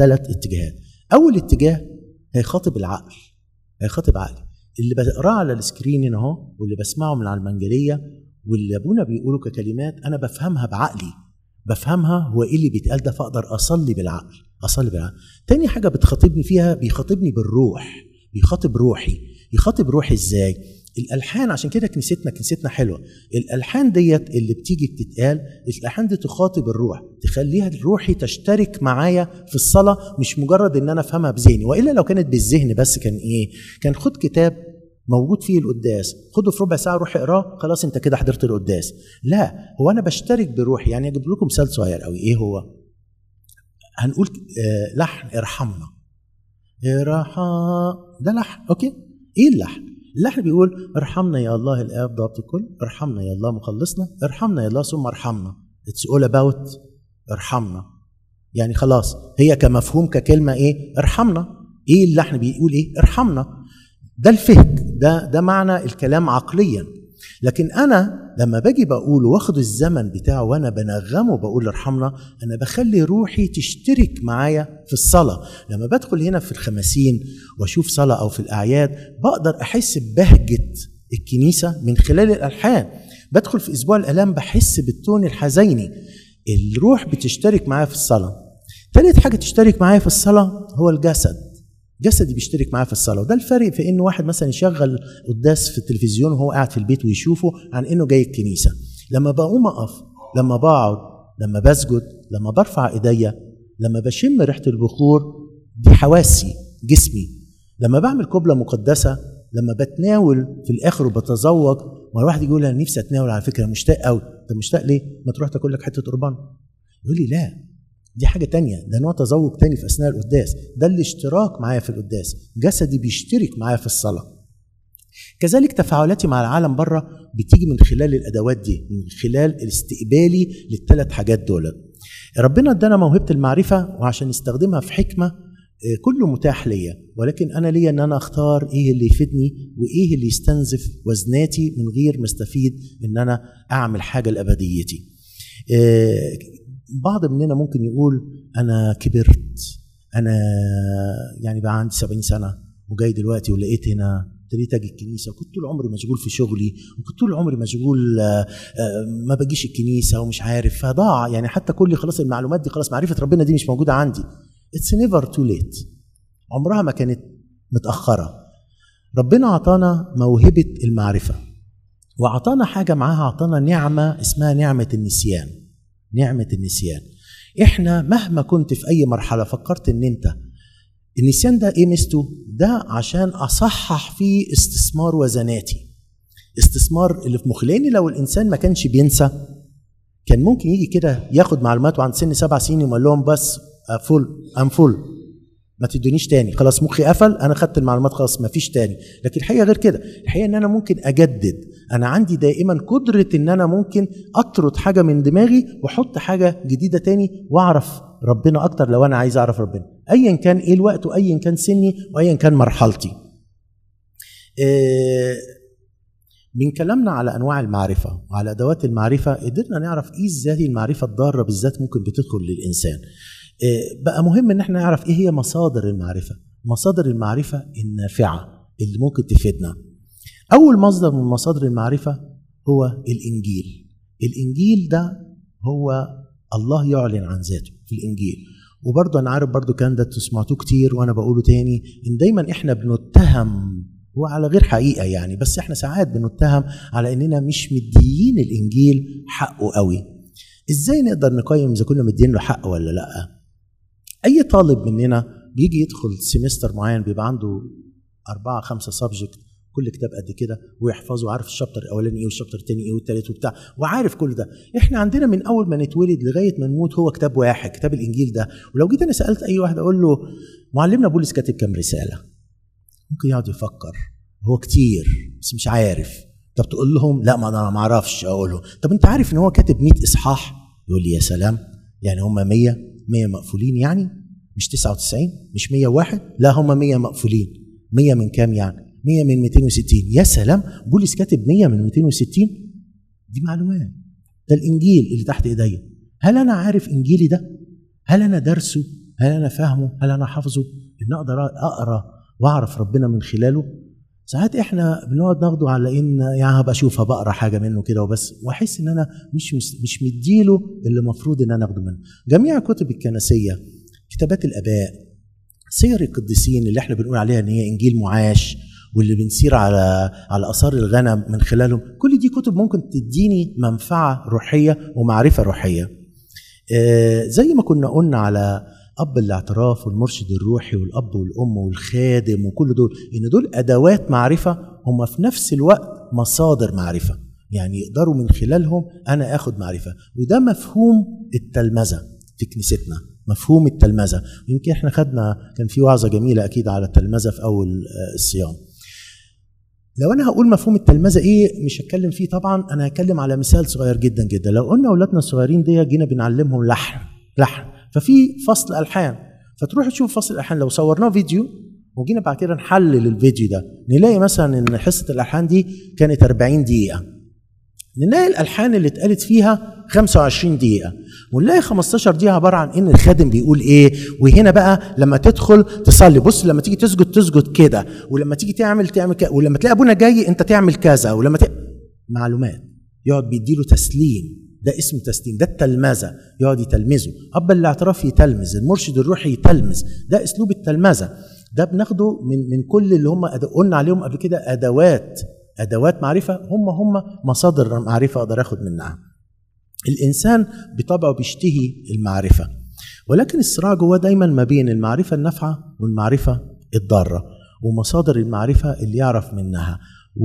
[SPEAKER 1] أول اتجاه هيخاطب العقل، هيخاطب عقلي. اللي بقراه على السكرين هنا اهو، واللي بسمعه من على المنجلية، واللي أبونا بيقوله ككلمات، أنا بفهمها بعقلي، بفهمها هو ايه اللي بيتقال ده، فاقدر اصلي بالعقل. تاني حاجه بتخاطبني فيها، بيخاطبني بالروح، يخاطب روحي ازاي؟ الالحان. عشان كده كنيستنا حلوه. الالحان ديت اللي بتيجي بتتقال، الالحان دي تخاطب الروح، تخليها روحي تشترك معايا في الصلاه، مش مجرد ان انا افهمها بذهني. والا لو كانت بالذهن بس كان ايه؟ كان خد كتاب موجود فيه القداس، خده في ربع ساعه روح اقراه، خلاص انت كده حضرت القداس. لا، هو انا بشترك بروحي. يعني اجيب لكم مثال صغير قوي. ايه هو؟ هنقول لحن ارحمنا، ده لحن. اوكي، ايه اللحن؟ اللحن بيقول ارحمنا يا الله الآب ضابط الكل، ارحمنا يا الله مخلصنا، ارحمنا يا الله ثم ارحمنا. It's all about ارحمنا. يعني خلاص هي كمفهوم ككلمة ايه؟ ارحمنا. ايه اللحن بيقول ايه؟ ارحمنا. ده الفهم، ده معنى الكلام عقليا. لكن انا لما باجي بقول واخد الزمن بتاعه وانا بنغمه بقول ارحمنا، انا بخلي روحي تشترك معايا في الصلاة. لما بدخل هنا في الخمسين واشوف صلاة او في الاعياد بقدر احس ببهجة الكنيسة من خلال الالحان. بدخل في اسبوع الالام بحس بالتون الحزيني، الروح بتشترك معايا في الصلاة. ثالث حاجة تشترك معايا في الصلاة هو الجسد. جسدي بيشترك معاه في الصلاة. وده الفرق في انه واحد مثلا يشغل قداس في التلفزيون وهو قاعد في البيت ويشوفه عن انه جاي الكنيسة. لما بقوم اقف، لما بقعد، لما بسجد، لما برفع ايديا، لما بشم ريحة البخور، دي حواسي جسمي. لما بعمل قبلة مقدسة، لما بتناول في الاخر وبتذوق. ما الواحد يقول انا نفسي اتناول على فكرة، مشتاق قوي. انت مشتاق ليه؟ ما تروح تاكل لك حتة قربان. يقول لي لا، دي حاجة تانية، ده نوع تذوق تاني في أثناء القداس. ده الاشتراك معايا في القداس، جسدي بيشترك معايا في الصلاة. كذلك تفاعلاتي مع العالم بره بتيجي من خلال الأدوات دي، من خلال الاستقبالي للثلاث حاجات دول. ربنا ادانا موهبة المعرفة وعشان نستخدمها في حكمة كله متاح ليا، ولكن أنا ليا أن أنا أختار إيه اللي يفيدني وإيه اللي يستنزف وزناتي من غير ما استفيد أن أنا أعمل حاجة لأبديتي. بعض مننا ممكن يقول أنا كبرت، أنا يعني بقى عندي 70 سنة وجاي دلوقتي ولقيت هنا ابتديت أجي الكنيسة، وكنت طول عمري مشغول في شغلي، وكنت طول عمري مشغول ما بجيش الكنيسة ومش عارف، فضاع يعني حتى كل خلاص المعلومات دي خلاص، معرفة ربنا دي مش موجودة عندي. It's never too late. عمرها ما كانت متأخرة. ربنا عطانا موهبة المعرفة وعطانا حاجة معاها، عطانا نعمة اسمها نعمة النسيان. نعمة النسيان. احنا مهما كنت في اي مرحلة فكرت ان انت النسيان ده ايه مستو؟ ده عشان اصحح فيه استثمار وزناتي، استثمار اللي في مخي. لان لو الانسان ما كانش بينسى كان ممكن يجي كده ياخد معلومات وعند سن 7 سنين ويقول لهم بس فل ما تدونيش تاني، خلاص مخي قفل، انا خدت المعلومات خلاص ما فيش تاني. لكن الحقيقه غير كده، الحقيقه ان انا ممكن اجدد. انا عندي دائما قدره ان انا ممكن اطرد حاجه من دماغي واحط حاجه جديده تاني واعرف ربنا اكتر لو انا عايز اعرف ربنا، ايا كان ايه الوقت وايا كان سني وايا كان مرحلتي. من كلامنا على انواع المعرفه وعلى ادوات المعرفه قدرنا نعرف ايه ازاي المعرفه الضاره بالذات ممكن بتدخل للانسان. بقى مهم ان احنا نعرف ايه هي مصادر المعرفة. مصادر المعرفة النافعة اللي ممكن تفيدنا. اول مصدر من مصادر المعرفة هو الانجيل. الانجيل ده هو الله يعلن عن ذاته في الانجيل. وبرضه انا عارف برضه كان ده سمعتوه كتير وانا بقوله تاني، ان دايما احنا بنتهم وعلى غير حقيقة يعني، بس احنا ساعات بنتهم على اننا مش مديين الانجيل حقه قوي. ازاي نقدر نقيم اذا كنا مدين له حق ولا لا؟ اي طالب مننا بيجي يدخل سيمستر معين بيبقى عنده 4-5 سبجكت، كل كتاب قد كده ويحفظه، عارف الشابتر الاولاني ايه والشابتر الثاني ايه والثالث وبتاع، وعارف كل ده. احنا عندنا من اول ما نتولد لغايه ما نموت هو كتاب واحد، كتاب الانجيل ده. ولو جيت انا سالت اي واحد اقول له معلمنا بولس كاتب كام رساله، ممكن يقعد يفكر، هو كتير بس مش عارف. طب تقول لهم لا ما انا ما اعرفش، اقول له طب انت عارف ان هو كاتب 100 اصحاح؟ يقول لي يا سلام، يعني هم 100 مقفولين يعني، مش 99 مش 101، لا هم 100 مقفولين. 100 من كام يعني؟ 100 من 260. يا سلام، بولس كاتب 100 من 260. دي معلومات. ده الانجيل اللي تحت ايديا. هل انا عارف انجيلي ده؟ هل انا درسه؟ هل انا فاهمه؟ هل انا حافظه؟ ان اقدر اقرا واعرف ربنا من خلاله. ساعات احنا بنقعد ناخده على ان يعني هبقى اشوفها بقرا حاجه منه كده وبس، واحس ان انا مش مديله اللي المفروض ان انا اخده منه. جميع الكتب الكنسيه، كتابات الاباء، سير القديسين اللي احنا بنقول عليها ان هي انجيل معاش واللي بنسير على اثار الغنم من خلالهم، كل دي كتب ممكن تديني منفعه روحيه ومعرفه روحيه. زي ما كنا قلنا على اب الاعتراف والمرشد الروحي والاب والام والخادم وكل دول، ان دول ادوات معرفه هم في نفس الوقت مصادر معرفه، يعني يقدروا من خلالهم انا اخد معرفه. وده مفهوم التلمذه في كنيستنا، مفهوم التلمذه. يمكن احنا خدنا كان في وعظه جميله اكيد على التلمذه في اول الصيام. لو انا هقول مفهوم التلمذه ايه مش هتكلم فيه طبعا، انا هتكلم على مثال صغير جدا جدا. لو قلنا اولادنا الصغيرين دي جينا بنعلمهم لحن ففي فصل الحان، فتروح تشوف فصل الالحان، لو صورناه فيديو وجينا بعد كده نحلل الفيديو ده نلاقي مثلا ان حصه الالحان دي كانت 40 دقيقه، نلاقي الالحان اللي اتقالت فيها 25 دقيقه، ونلاقي 15 دقيقه عباره عن ان الخادم بيقول ايه، وهنا بقى لما تدخل تصلي، بص لما تيجي تسجد كده، ولما تيجي تعمل كده، ولما تلاقي ابونا جاي انت تعمل كذا، ولما معلومات يقعد بيديله تسليم، ده اسمه تسليم، ده التلمذه، يقعد يتلمذه. اب الاعتراف يتلمذ، المرشد الروحي يتلمذ، ده اسلوب التلمذه. ده بناخده من كل اللي هم قلنا عليهم قبل كده ادوات معرفه، هم مصادر معرفه اقدر اخد منها. الانسان بطبعه بيشتهي المعرفه، ولكن الصراع جواه دايما ما بين المعرفه النافعه والمعرفه الضاره، ومصادر المعرفه اللي يعرف منها.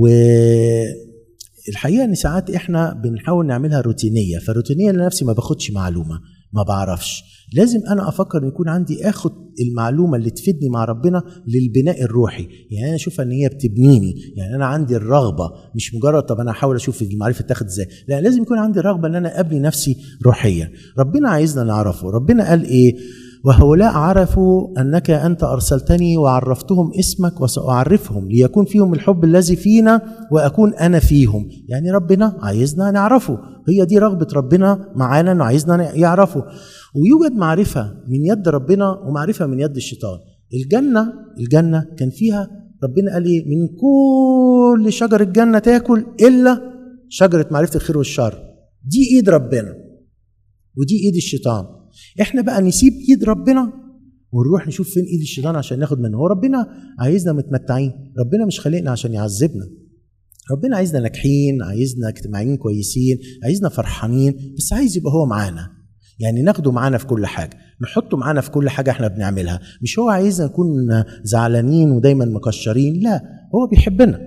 [SPEAKER 1] والحقيقه ان ساعات احنا بنحاول نعملها روتينيه، فروتينيه لنفسي ما باخدش معلومه، ما بعرفش. لازم انا افكر ان يكون عندي اخد المعلومه اللي تفيدني مع ربنا للبناء الروحي، يعني انا اشوف ان هي بتبنيني، يعني انا عندي الرغبه، مش مجرد طب انا احاول اشوف المعرفه تاخد ازاي، لا لازم يكون عندي الرغبه ان انا ابني نفسي روحيا. ربنا عايزنا نعرفه، ربنا قال ايه؟ وهؤلاء عرفوا انك انت ارسلتني وعرفتهم اسمك وساعرفهم ليكون فيهم الحب الذي فينا واكون انا فيهم. يعني ربنا عايزنا نعرفه، هي دي رغبه ربنا معانا انه عايزنا يعرفه. ويوجد معرفه من يد ربنا ومعرفه من يد الشيطان. الجنه كان فيها ربنا قال ايه؟ من كل شجر الجنه تاكل الا شجره معرفه الخير والشر. دي ايد ربنا ودي ايد الشيطان. احنا بقى نسيب ايد ربنا ونروح نشوف فين ايد الشيطان عشان ناخد منه. هو ربنا عايزنا متمتعين، ربنا مش خلقنا عشان يعذبنا، ربنا عايزنا ناجحين، عايزنا اجتماعيين كويسين، عايزنا فرحانين، بس عايز يبقى هو معانا، يعني ناخده معانا في كل حاجه، نحطه معانا في كل حاجه احنا بنعملها. مش هو عايزنا نكون زعلانين ودايما مكشرين، لا هو بيحبنا.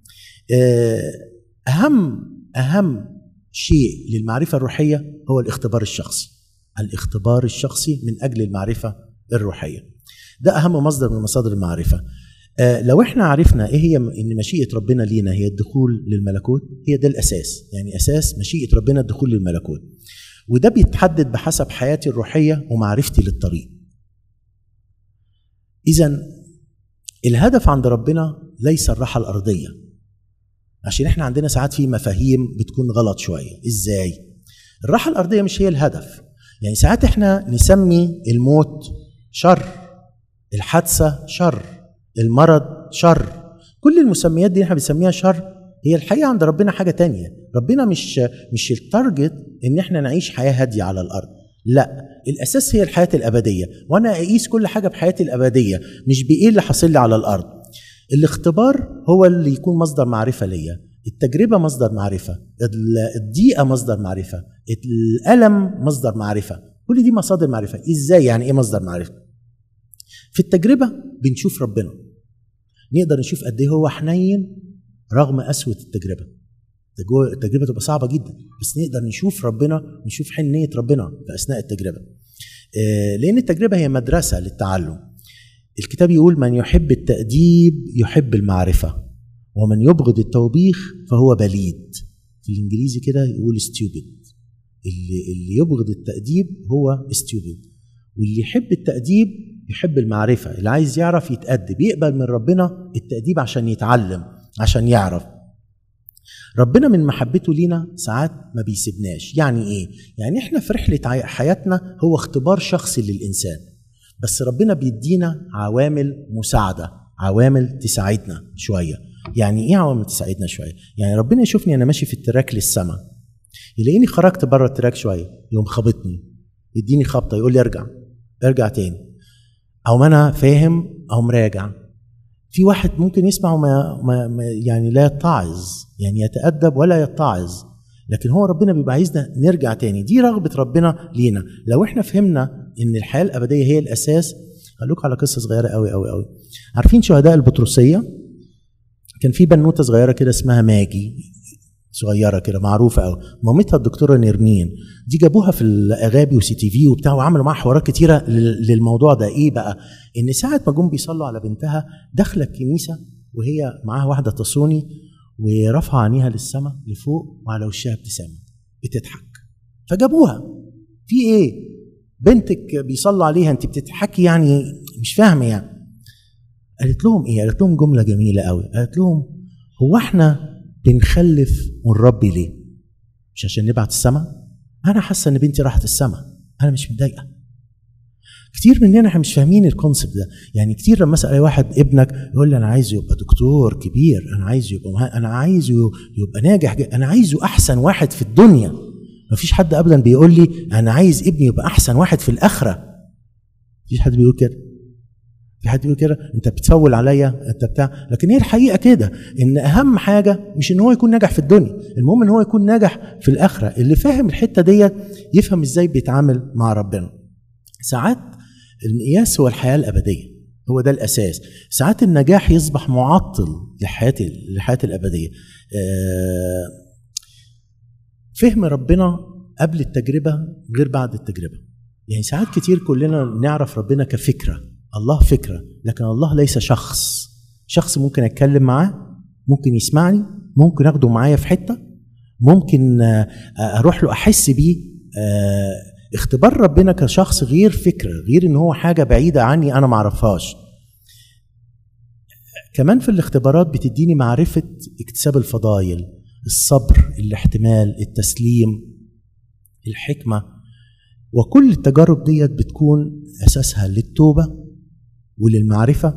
[SPEAKER 1] اهم شيء للمعرفه الروحيه هو الاختبار الشخصي، الاختبار الشخصي من اجل المعرفه الروحيه. ده اهم مصدر من مصادر المعرفه. لو احنا عرفنا ايه هي ان مشيئه ربنا لينا هي الدخول للملكوت، هي ده الاساس، يعني اساس مشيئه ربنا الدخول للملكوت، وده بيتحدد بحسب حياتي الروحيه ومعرفتي للطريق. اذا الهدف عند ربنا ليس الراحه الارضيه، عشان احنا عندنا ساعات في مفاهيم بتكون غلط شويه. ازاي؟ الراحه الارضيه مش هي الهدف. يعني ساعات احنا نسمي الموت شر، الحادثه شر، المرض شر، كل المسميات دي احنا بنسميها شر. هي الحقيقه عند ربنا حاجه تانية. ربنا مش التارجت ان احنا نعيش حياه هاديه على الارض، لا، الاساس هي الحياه الابديه، وانا اقيس كل حاجه بحياتي الابديه مش بايه اللي حاصل لي على الارض. الاختبار هو اللي يكون مصدر معرفه ليا، التجربه مصدر معرفه، الضيقه مصدر معرفه، الالم مصدر معرفه، كل دي مصادر معرفه. ازاي؟ يعني ايه مصدر معرفه؟ في التجربه بنشوف ربنا، نقدر نشوف قد ايه هو حنين رغم قسوه التجربه. التجربه تبقى صعبه جدا، بس نقدر نشوف ربنا، نشوف حنيه ربنا في اثناء التجربه، لان التجربه هي مدرسه للتعلم. الكتاب يقول من يحب التأديب يحب المعرفه، ومن يبغض التوبيخ فهو بليد. في الانجليزي كده يقول stupid. اللي يبغض التأديب هو stupid، واللي يحب التأديب يحب المعرفة. اللي عايز يعرف يتأدب، يقبل من ربنا التأديب عشان يتعلم، عشان يعرف. ربنا من محبته لينا ساعات ما بيسيبناش. يعني ايه؟ يعني احنا في رحلة حياتنا هو اختبار شخصي للإنسان، بس ربنا بيدينا عوامل مساعدة، عوامل تساعدنا شوية. يعني ايه عوامل تساعدنا شوية؟ يعني ربنا يشوفني انا ماشي في التراك للسماء، يلاقيني خرجت بره التراك شوية، يقوم خبطني، يديني خبطة، يقول لي ارجع تاني، او ما انا فاهم او مراجع. في واحد ممكن يسمع وما يعني لا يتعظ، يعني يتأدب ولا يتعظ، لكن هو ربنا بيبقى عايزنا نرجع تاني. دي رغبة ربنا لينا. لو احنا فهمنا ان الحياة الأبدية هي الأساس. هقولك على قصة صغيرة قوي قوي قوي. عارفين شهداء البطرسية؟ كان في بنوتة صغيرة كده اسمها ماجي، صغيرة كده معروفة قوي، مامتها الدكتورة نيرمين. دي جابوها في الأغابي وسي تي في وبتاع، وعملوا معاها حوارات كتيرة للموضوع ده. ايه بقى؟ ان ساعة ما جم بيصلوا على بنتها داخلة الكنيسة وهي معاها واحده تصوني ورفع عينيها للسماء لفوق وعلى وشها ابتسامه بتضحك. فجابوها، في ايه؟ بنتك بيصلوا عليها، انت بتضحكي يعني؟ مش فاهمه يعني. قالت لهم ايه؟ قالت لهم جمله جميله قوي. قالت لهم هو احنا بنخلف ونربي ليه؟ مش عشان نبعت السماء؟ انا حاسه ان بنتي راحت السماء، انا مش متضايقه. كتير مننا احنا مش فاهمين الكونسبت ده. يعني كتير لما اسال اي واحد ابنك يقول لي انا عايزه يبقى دكتور كبير، انا عايزه يبقى انا عايزه يبقى ناجح، انا عايزه احسن واحد في الدنيا. مفيش حد ابدا بيقول لي انا عايز ابني يبقى احسن واحد في الاخره. مفيش حد بيقول كده. في حد بيقول كده انت بتفول عليا انت بتاع. لكن هي الحقيقه كده، ان اهم حاجه مش ان هو يكون ناجح في الدنيا، المهم ان هو يكون ناجح في الاخره. اللي فاهم الحته ديت يفهم ازاي بيتعامل مع ربنا. ساعات المقياس هو الحياه الابديه، هو ده الاساس. ساعات النجاح يصبح معطل للحياه الابديه. فهم ربنا قبل التجربه غير بعد التجربه. يعني ساعات كتير كلنا نعرف ربنا كفكره، الله فكره، لكن الله ليس شخص ممكن اتكلم معاه، ممكن يسمعني، ممكن اخده معايا في حته، ممكن اروح له احس بيه. اختبار ربنا كشخص غير فكره، غير ان هو حاجه بعيده عني انا ما اعرفهاش. كمان في الاختبارات بتديني معرفه اكتساب الفضائل، الصبر، الاحتمال، التسليم، الحكمه. وكل التجارب ديت بتكون اساسها للتوبه وللمعرفه.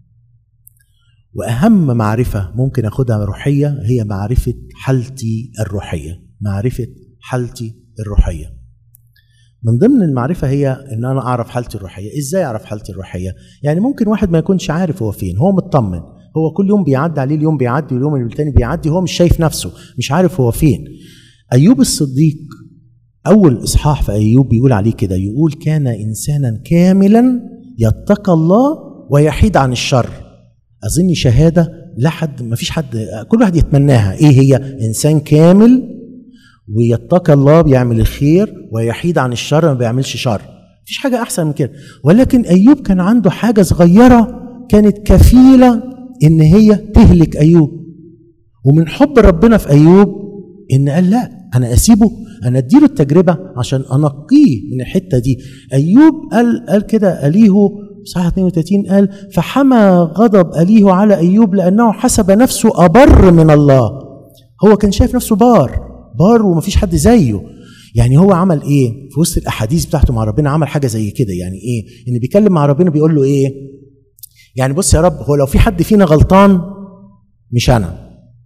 [SPEAKER 1] واهم معرفه ممكن اخدها روحيه هي معرفه حالتي الروحيه. معرفه حالتي الروحيه. من ضمن المعرفة هي ان انا اعرف حالتي الروحية. ازاي اعرف حالتي الروحية؟ يعني ممكن واحد ما يكونش عارف هو فين، هو مطمن، هو كل يوم بيعدي عليه، اليوم بيعدي واليوم التاني بيعدي، هو مش شايف نفسه، مش عارف هو فين. ايوب الصديق اول اصحاح في ايوب بيقول عليه كده، يقول كان انسانا كاملا يتقى الله ويحيد عن الشر. اظن شهادة لحد ما فيش حد، كل واحد يتمناها. ايه هي؟ انسان كامل ويتقى الله، بيعمل الخير، ويحيد عن الشر، ما بيعملش شر. مفيش حاجة أحسن من كده. ولكن أيوب كان عنده حاجة صغيرة كانت كفيلة إن هي تهلك أيوب. ومن حب ربنا في أيوب إن قال لا، أنا أسيبه، أنا أديله التجربة عشان أنقيه من الحتة دي. أيوب قال كده أليه صحيح 32 قال فحمى غضب أليه على أيوب لأنه حسب نفسه أبر من الله. هو كان شايف نفسه بار ومفيش حد زيه. يعني هو عمل ايه في وسط الاحاديث بتاعته مع ربنا؟ عمل حاجه زي كده. يعني ايه؟ ان بيكلم مع ربنا بيقول له ايه؟ يعني بص يا رب، هو لو في حد فينا غلطان مش انا.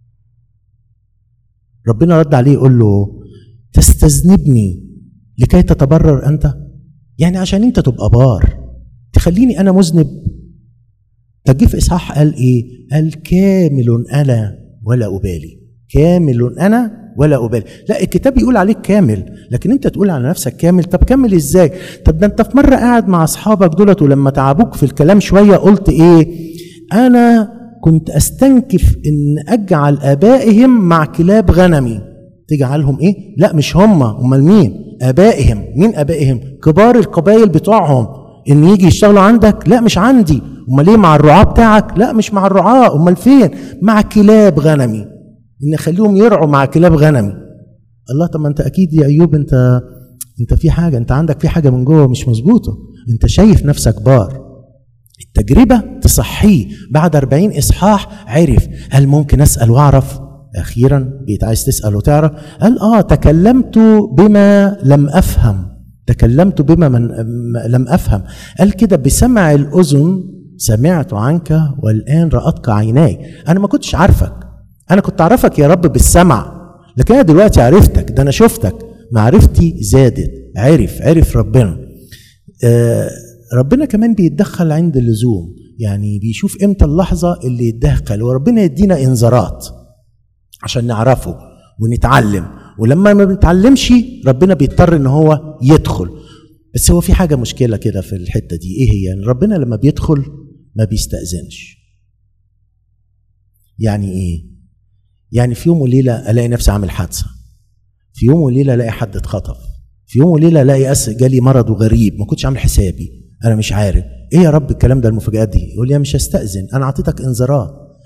[SPEAKER 1] ربنا رد عليه يقول له تستذنبني لكي تتبرر انت؟ يعني عشان انت تبقى بار تخليني انا مذنب؟ تجي في اصحاح قال ايه؟ قال كامل انا ولا ابالي. كامل انا ولا أبالي. لا، الكتاب بيقول عليك كامل، لكن انت تقول على نفسك كامل. طب كامل ازاي؟ طب ده انت في مرة قاعد مع اصحابك دولت ولما تعبوك في الكلام شوية قلت ايه؟ انا كنت استنكف ان اجعل ابائهم مع كلاب غنمي. تجعلهم ايه؟ لا مش هم، امال مين؟ ابائهم. مين ابائهم؟ كبار القبائل بتوعهم، ان يجي يشتغلوا عندك؟ لا مش عندي. امال ايه؟ مع الرعاة بتاعك؟ لا مش مع الرعاة. امال فين؟ مع كلاب غنمي، ان اخليهم يرعوا مع كلاب غنمي. الله، طب ما انت اكيد يا ايوب انت في حاجه، انت عندك في حاجه من جوه مش مظبوطه، انت شايف نفسك بار. التجربه تصحيه. بعد 40 اصحاح عرف. هل ممكن اسال واعرف؟ اخيرا بقيت عايز تسال وتعرف. قال تكلمت بما لم افهم. تكلمت بما لم افهم. قال كده بسمع الاذن سمعت عنك والان رأتك عيناي. انا ما كنتش عارفك، أنا كنت أعرفك يا رب بالسمع، لكن أنا دلوقتي عرفتك، ده أنا شفتك، معرفتي زادت. عرف ربنا. ربنا كمان بيتدخل عند اللزوم. يعني بيشوف إمتى اللحظة اللي يتدخل، وربنا يدينا إنذارات عشان نعرفه ونتعلم. ولما ما بنتعلمش ربنا بيضطر إن هو يدخل. بس هو في حاجة مشكلة كده في الحتة دي. إيه هي؟ يعني ربنا لما بيدخل ما بيستأذنش. يعني إيه؟ يعني في يوم وليلة ألاقي نفسي عامل حادثة، في يوم وليلة ألاقي حد اتخطف، في يوم وليلة ألاقي جالي مرض وغريب ما كنتش عامل حسابي، أنا مش عارف إيه يا رب الكلام ده، المفاجآت دي. يقول لي مش هستأذن، أنا أعطيتك إنذارات،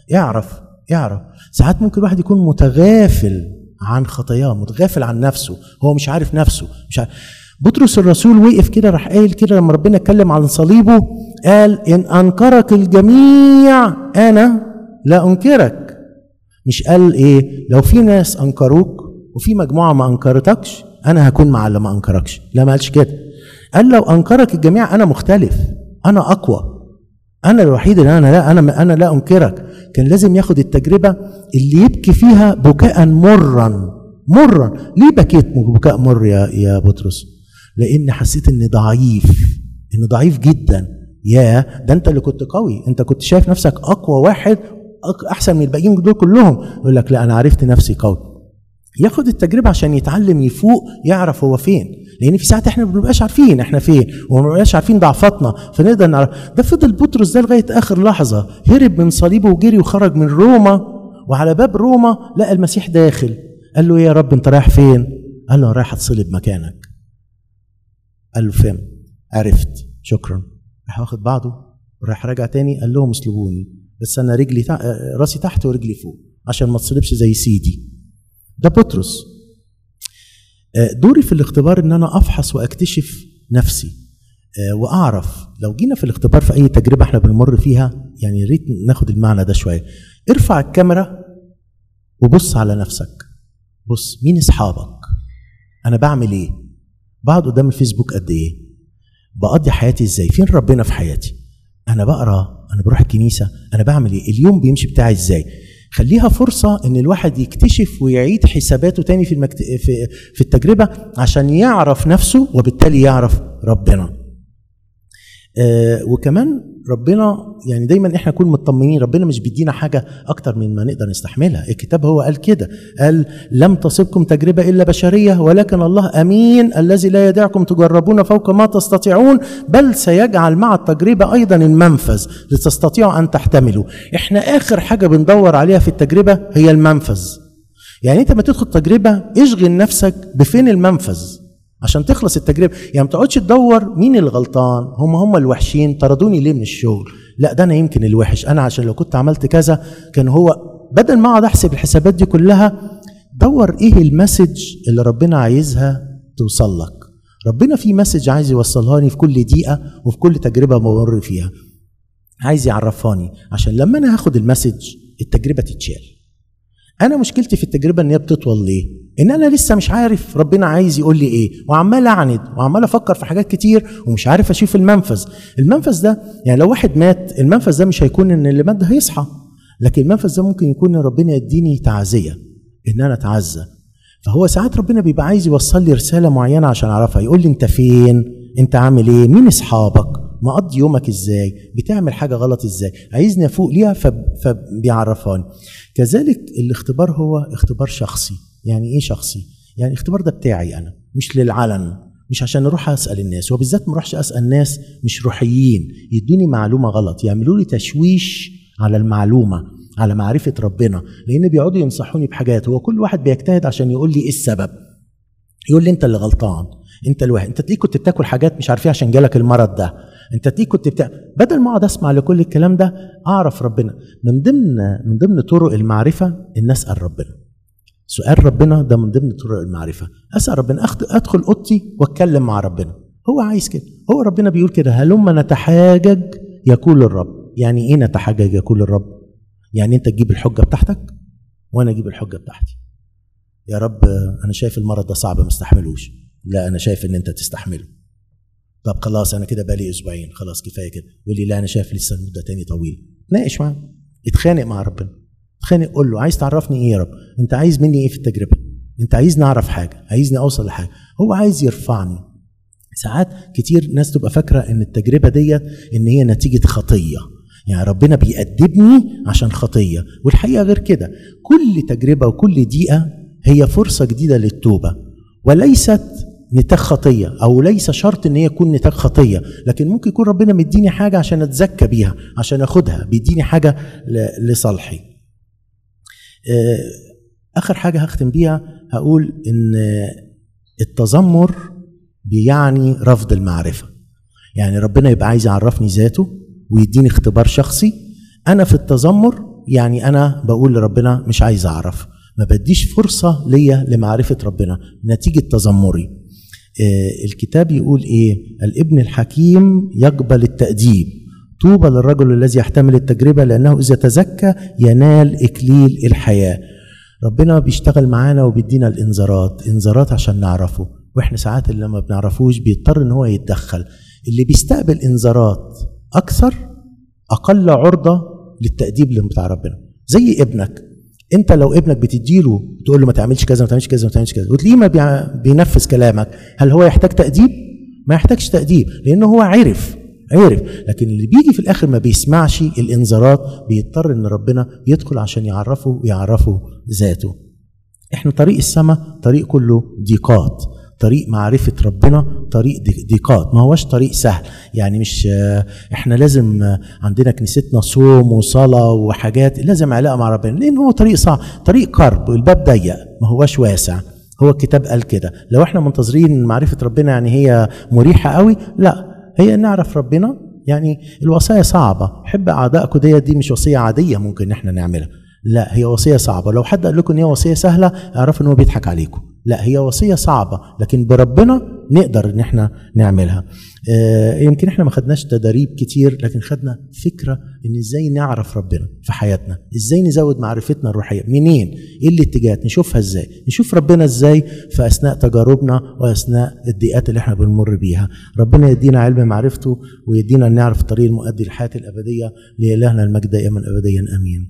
[SPEAKER 1] اعرف. ساعات ممكن الواحد يكون متغافل عن خطاياه، متغافل عن نفسه، هو مش عارف نفسه، مش عارف. بطرس الرسول وقف كده راح قايل كده لما ربنا اتكلم عن صليبه، قال إن أنكرك الجميع أنا لا أنكرك. مش قال إيه لو في ناس أنكروك وفي مجموعة ما أنكرتكش أنا هكون مع اللي ما أنكركش، لا ما قالش كده. قال لو أنكرك الجميع أنا مختلف، أنا أقوى، أنا الوحيد اللي أنا لا أنكرك. كان لازم ياخد التجربة اللي يبكي فيها بكاء مرا. ليه بكيت بكاء مر يا بطرس؟ لأن حسيت إني ضعيف جدا. ده أنت اللي كنت قوي، أنت كنت شايف نفسك أقوى واحد، أحسن من الباقيين دول كلهم. يقول لك لا أنا عرفت نفسي قوي. ياخد التجربة عشان يتعلم يفوق، يعرف هو فين. لأن في ساعات احنا ما بنبقاش عارفين احنا فين، وما بنبقاش عارفين ضعفاتنا، فنقدر نعرف. ده فضل بطرس ده لغاية آخر لحظة، هرب من صليبه وجري وخرج من روما، وعلى باب روما لقى المسيح داخل. قال له يا رب انت رايح فين؟ قال له انا رايح اتصلب مكانك. قال له فهم، عرفت، شكرا. راح واخد بعضه وراح راجع تاني. قال لهم اصلبوني بس انا راسي تحت ورجلي فوق عشان ما اتصلبش زي سيدي. ده بطرس. دوري في الاختبار ان انا افحص واكتشف نفسي واعرف. لو جينا في الاختبار في اي تجربه احنا بنمر فيها، يعني يا ريت ناخد المعنى ده شويه. ارفع الكاميرا وبص على نفسك، بص مين اصحابك، انا بعمل ايه، بقعد قدام الفيسبوك قد ايه، بقضي حياتي ازاي، فين ربنا في حياتي، انا بقرا، انا بروح الكنيسه، انا بعمل ايه، اليوم بيمشي بتاعي ازاي. خليها فرصة ان الواحد يكتشف ويعيد حساباته تاني في التجربة عشان يعرف نفسه وبالتالي يعرف ربنا. وكمان ربنا يعني دايما احنا نكون مطمئنين، ربنا مش بيدينا حاجة اكتر من ما نقدر نستحملها. الكتاب هو قال كده، قال لم تصبكم تجربة الا بشرية ولكن الله امين الذي لا يدعكم تجربون فوق ما تستطيعون بل سيجعل مع التجربة ايضا المنفذ لتستطيعوا ان تحتملوا. احنا اخر حاجة بندور عليها في التجربة هي المنفذ. يعني انت ما تدخل تجربة اشغل نفسك بفين المنفذ عشان تخلص التجربه. يعني ما تقعدش تدور مين الغلطان، هم الوحشين، طردوني ليه من الشغل، لا ده انا يمكن الوحش، انا عشان لو كنت عملت كذا كان هو. بدل ما اقعد احسب الحسابات دي كلها، دور ايه المسج اللي ربنا عايزها توصل لك. ربنا في مسج عايز يوصلها لي في كل دقيقه وفي كل تجربه بمر فيها، عايز يعرفاني عشان لما انا هاخد المسج التجربه تتشال. انا مشكلتي في التجربه ان هي بتطول. ليه؟ ان انا لسه مش عارف ربنا عايز يقول لي ايه، وعمال اعند وعمال افكر في حاجات كتير ومش عارف اشوف المنفذ. المنفذ ده يعني لو واحد مات، المنفذ ده مش هيكون ان اللي مات ده هيصحى، لكن المنفذ ده ممكن يكون ان ربنا يديني تعزيه، ان انا اتعزى. فهو ساعات ربنا بيبقى عايز يوصل لي رساله معينه عشان اعرفها، يقول لي انت فين، انت عامل ايه، مين اصحابك، مقضي يومك ازاي، بتعمل حاجه غلط ازاي، عايزني افوق ليها فبيعرفاني. كذلك الاختبار هو اختبار شخصي. يعني ايه شخصي؟ يعني الاختبار ده بتاعي انا، مش للعلن، مش عشان اروح اسال الناس، وبالذات ما اروحش اسال ناس مش روحيين يدوني معلومه غلط، يعملوا لي تشويش على المعلومه، على معرفه ربنا، لان بيقعدوا ينصحوني بحاجات. هو كل واحد بيجتهد عشان يقول لي ايه السبب، يقول لي انت اللي غلطان، انت الواحد، انت تلاقيك كنت بتاكل حاجات مش عارف ايه عشان جالك المرض ده، انت تلاقيك كنت بدل ما اقعد اسمع لكل الكلام ده اعرف ربنا. من ضمن طرق المعرفه ان اسال ربنا. سؤال ربنا ده من ضمن طرق المعرفه. اسال ربنا، ادخل اوضتي واتكلم مع ربنا. هو عايز كده، هو ربنا بيقول كده هلما نتحاجج يقول الرب. يعني ايه نتحاجج يقول الرب؟ يعني انت تجيب الحجه بتاعتك وانا اجيب الحجه بتاعتي. يا رب انا شايف المرض ده صعب ما استحملوش، لا انا شايف ان انت تستحمله. طب خلاص انا كده بقالي اسبوعين، خلاص كفايه كده. يقول لي لا انا شايف لسه المده تاني طويله. ناقش معاه، اتخانق مع ربنا، اتخانق، قول له عايز تعرفني ايه يا رب؟ انت عايز مني ايه في التجربه؟ انت عايزني اعرف حاجه، عايزني اوصل لحاجه. هو عايز يرفعني. ساعات كتير ناس تبقى فاكره ان التجربه ديت ان هي نتيجه خطيه، يعني ربنا بيأدبني عشان خطيه، والحقيقه غير كده. كل تجربه وكل دقيقه هي فرصه جديده للتوبه، وليست نتاج خطيه، او ليس شرط ان هي يكون نتاج خطيه، لكن ممكن يكون ربنا مديني حاجه عشان اتزكى بيها، عشان اخدها، بيديني حاجه لصالحي. اخر حاجه هختم بيها هقول ان التذمر بيعني رفض المعرفه. يعني ربنا يبقى عايز يعرفني ذاته ويديني اختبار شخصي، انا في التذمر يعني أنا بقول لربنا مش عايز أعرف، ما بديش فرصة ليا لمعرفة ربنا نتيجة تذمري. الكتاب يقول إيه؟ الابن الحكيم يقبل التأديب، طوبى للرجل الذي يحتمل التجربة لأنه إذا تزكى ينال إكليل الحياة. ربنا بيشتغل معانا وبيدينا الإنذارات عشان نعرفه، وإحنا ساعات اللي ما بنعرفوش بيضطر إن هو يتدخل. اللي بيستقبل إنذارات أكثر أقل عرضة للتأديب بتاع ربنا. زي ابنك، انت لو ابنك بتديله تقول له ما تعملش كذا ما تعملش كذا ما تعملش كذا وتلاقيه ما بينفذ كلامك، هل هو يحتاج تأديب؟ ما يحتاجش تأديب، لأنه هو عرف. لكن اللي بيجي في الآخر ما بيسمعش الإنذارات بيضطر إن ربنا يدخل عشان يعرفه ذاته. احنا طريق السماء طريق كله ضيقات، طريق معرفة ربنا طريق ضيقات، ما هوش طريق سهل. يعني مش احنا لازم عندنا كنيستنا صوم وصلاة وحاجات، لازم علاقة مع ربنا، لأن هو طريق صعب، طريق كرب، الباب ضيق ما هوش واسع. هو الكتاب قال كده. لو احنا منتظرين معرفة ربنا يعني هي مريحة قوي، لا، هي نعرف ربنا يعني الوصايا صعبة. حب أعدائكم دي مش وصية عادية ممكن احنا نعملها، لا، هي وصية صعبة. لو حد قال لكم ان هي وصية سهلة اعرفوا ان هو بيضحك عليكم. لا، هي وصية صعبة، لكن بربنا نقدر ان احنا نعملها. يمكن احنا ما خدناش تدريب كتير، لكن خدنا فكرة ان ازاي نعرف ربنا في حياتنا، ازاي نزود معرفتنا الروحية، منين، ايه الاتجاهات، نشوفها ازاي، نشوف ربنا ازاي في اثناء تجاربنا واثناء الضيقات اللي احنا بنمر بيها. ربنا يدينا علم معرفته ويدينا ان نعرف الطريق المؤدي للحياة الابدية. لإلهنا المجد دائما ابديا، امين.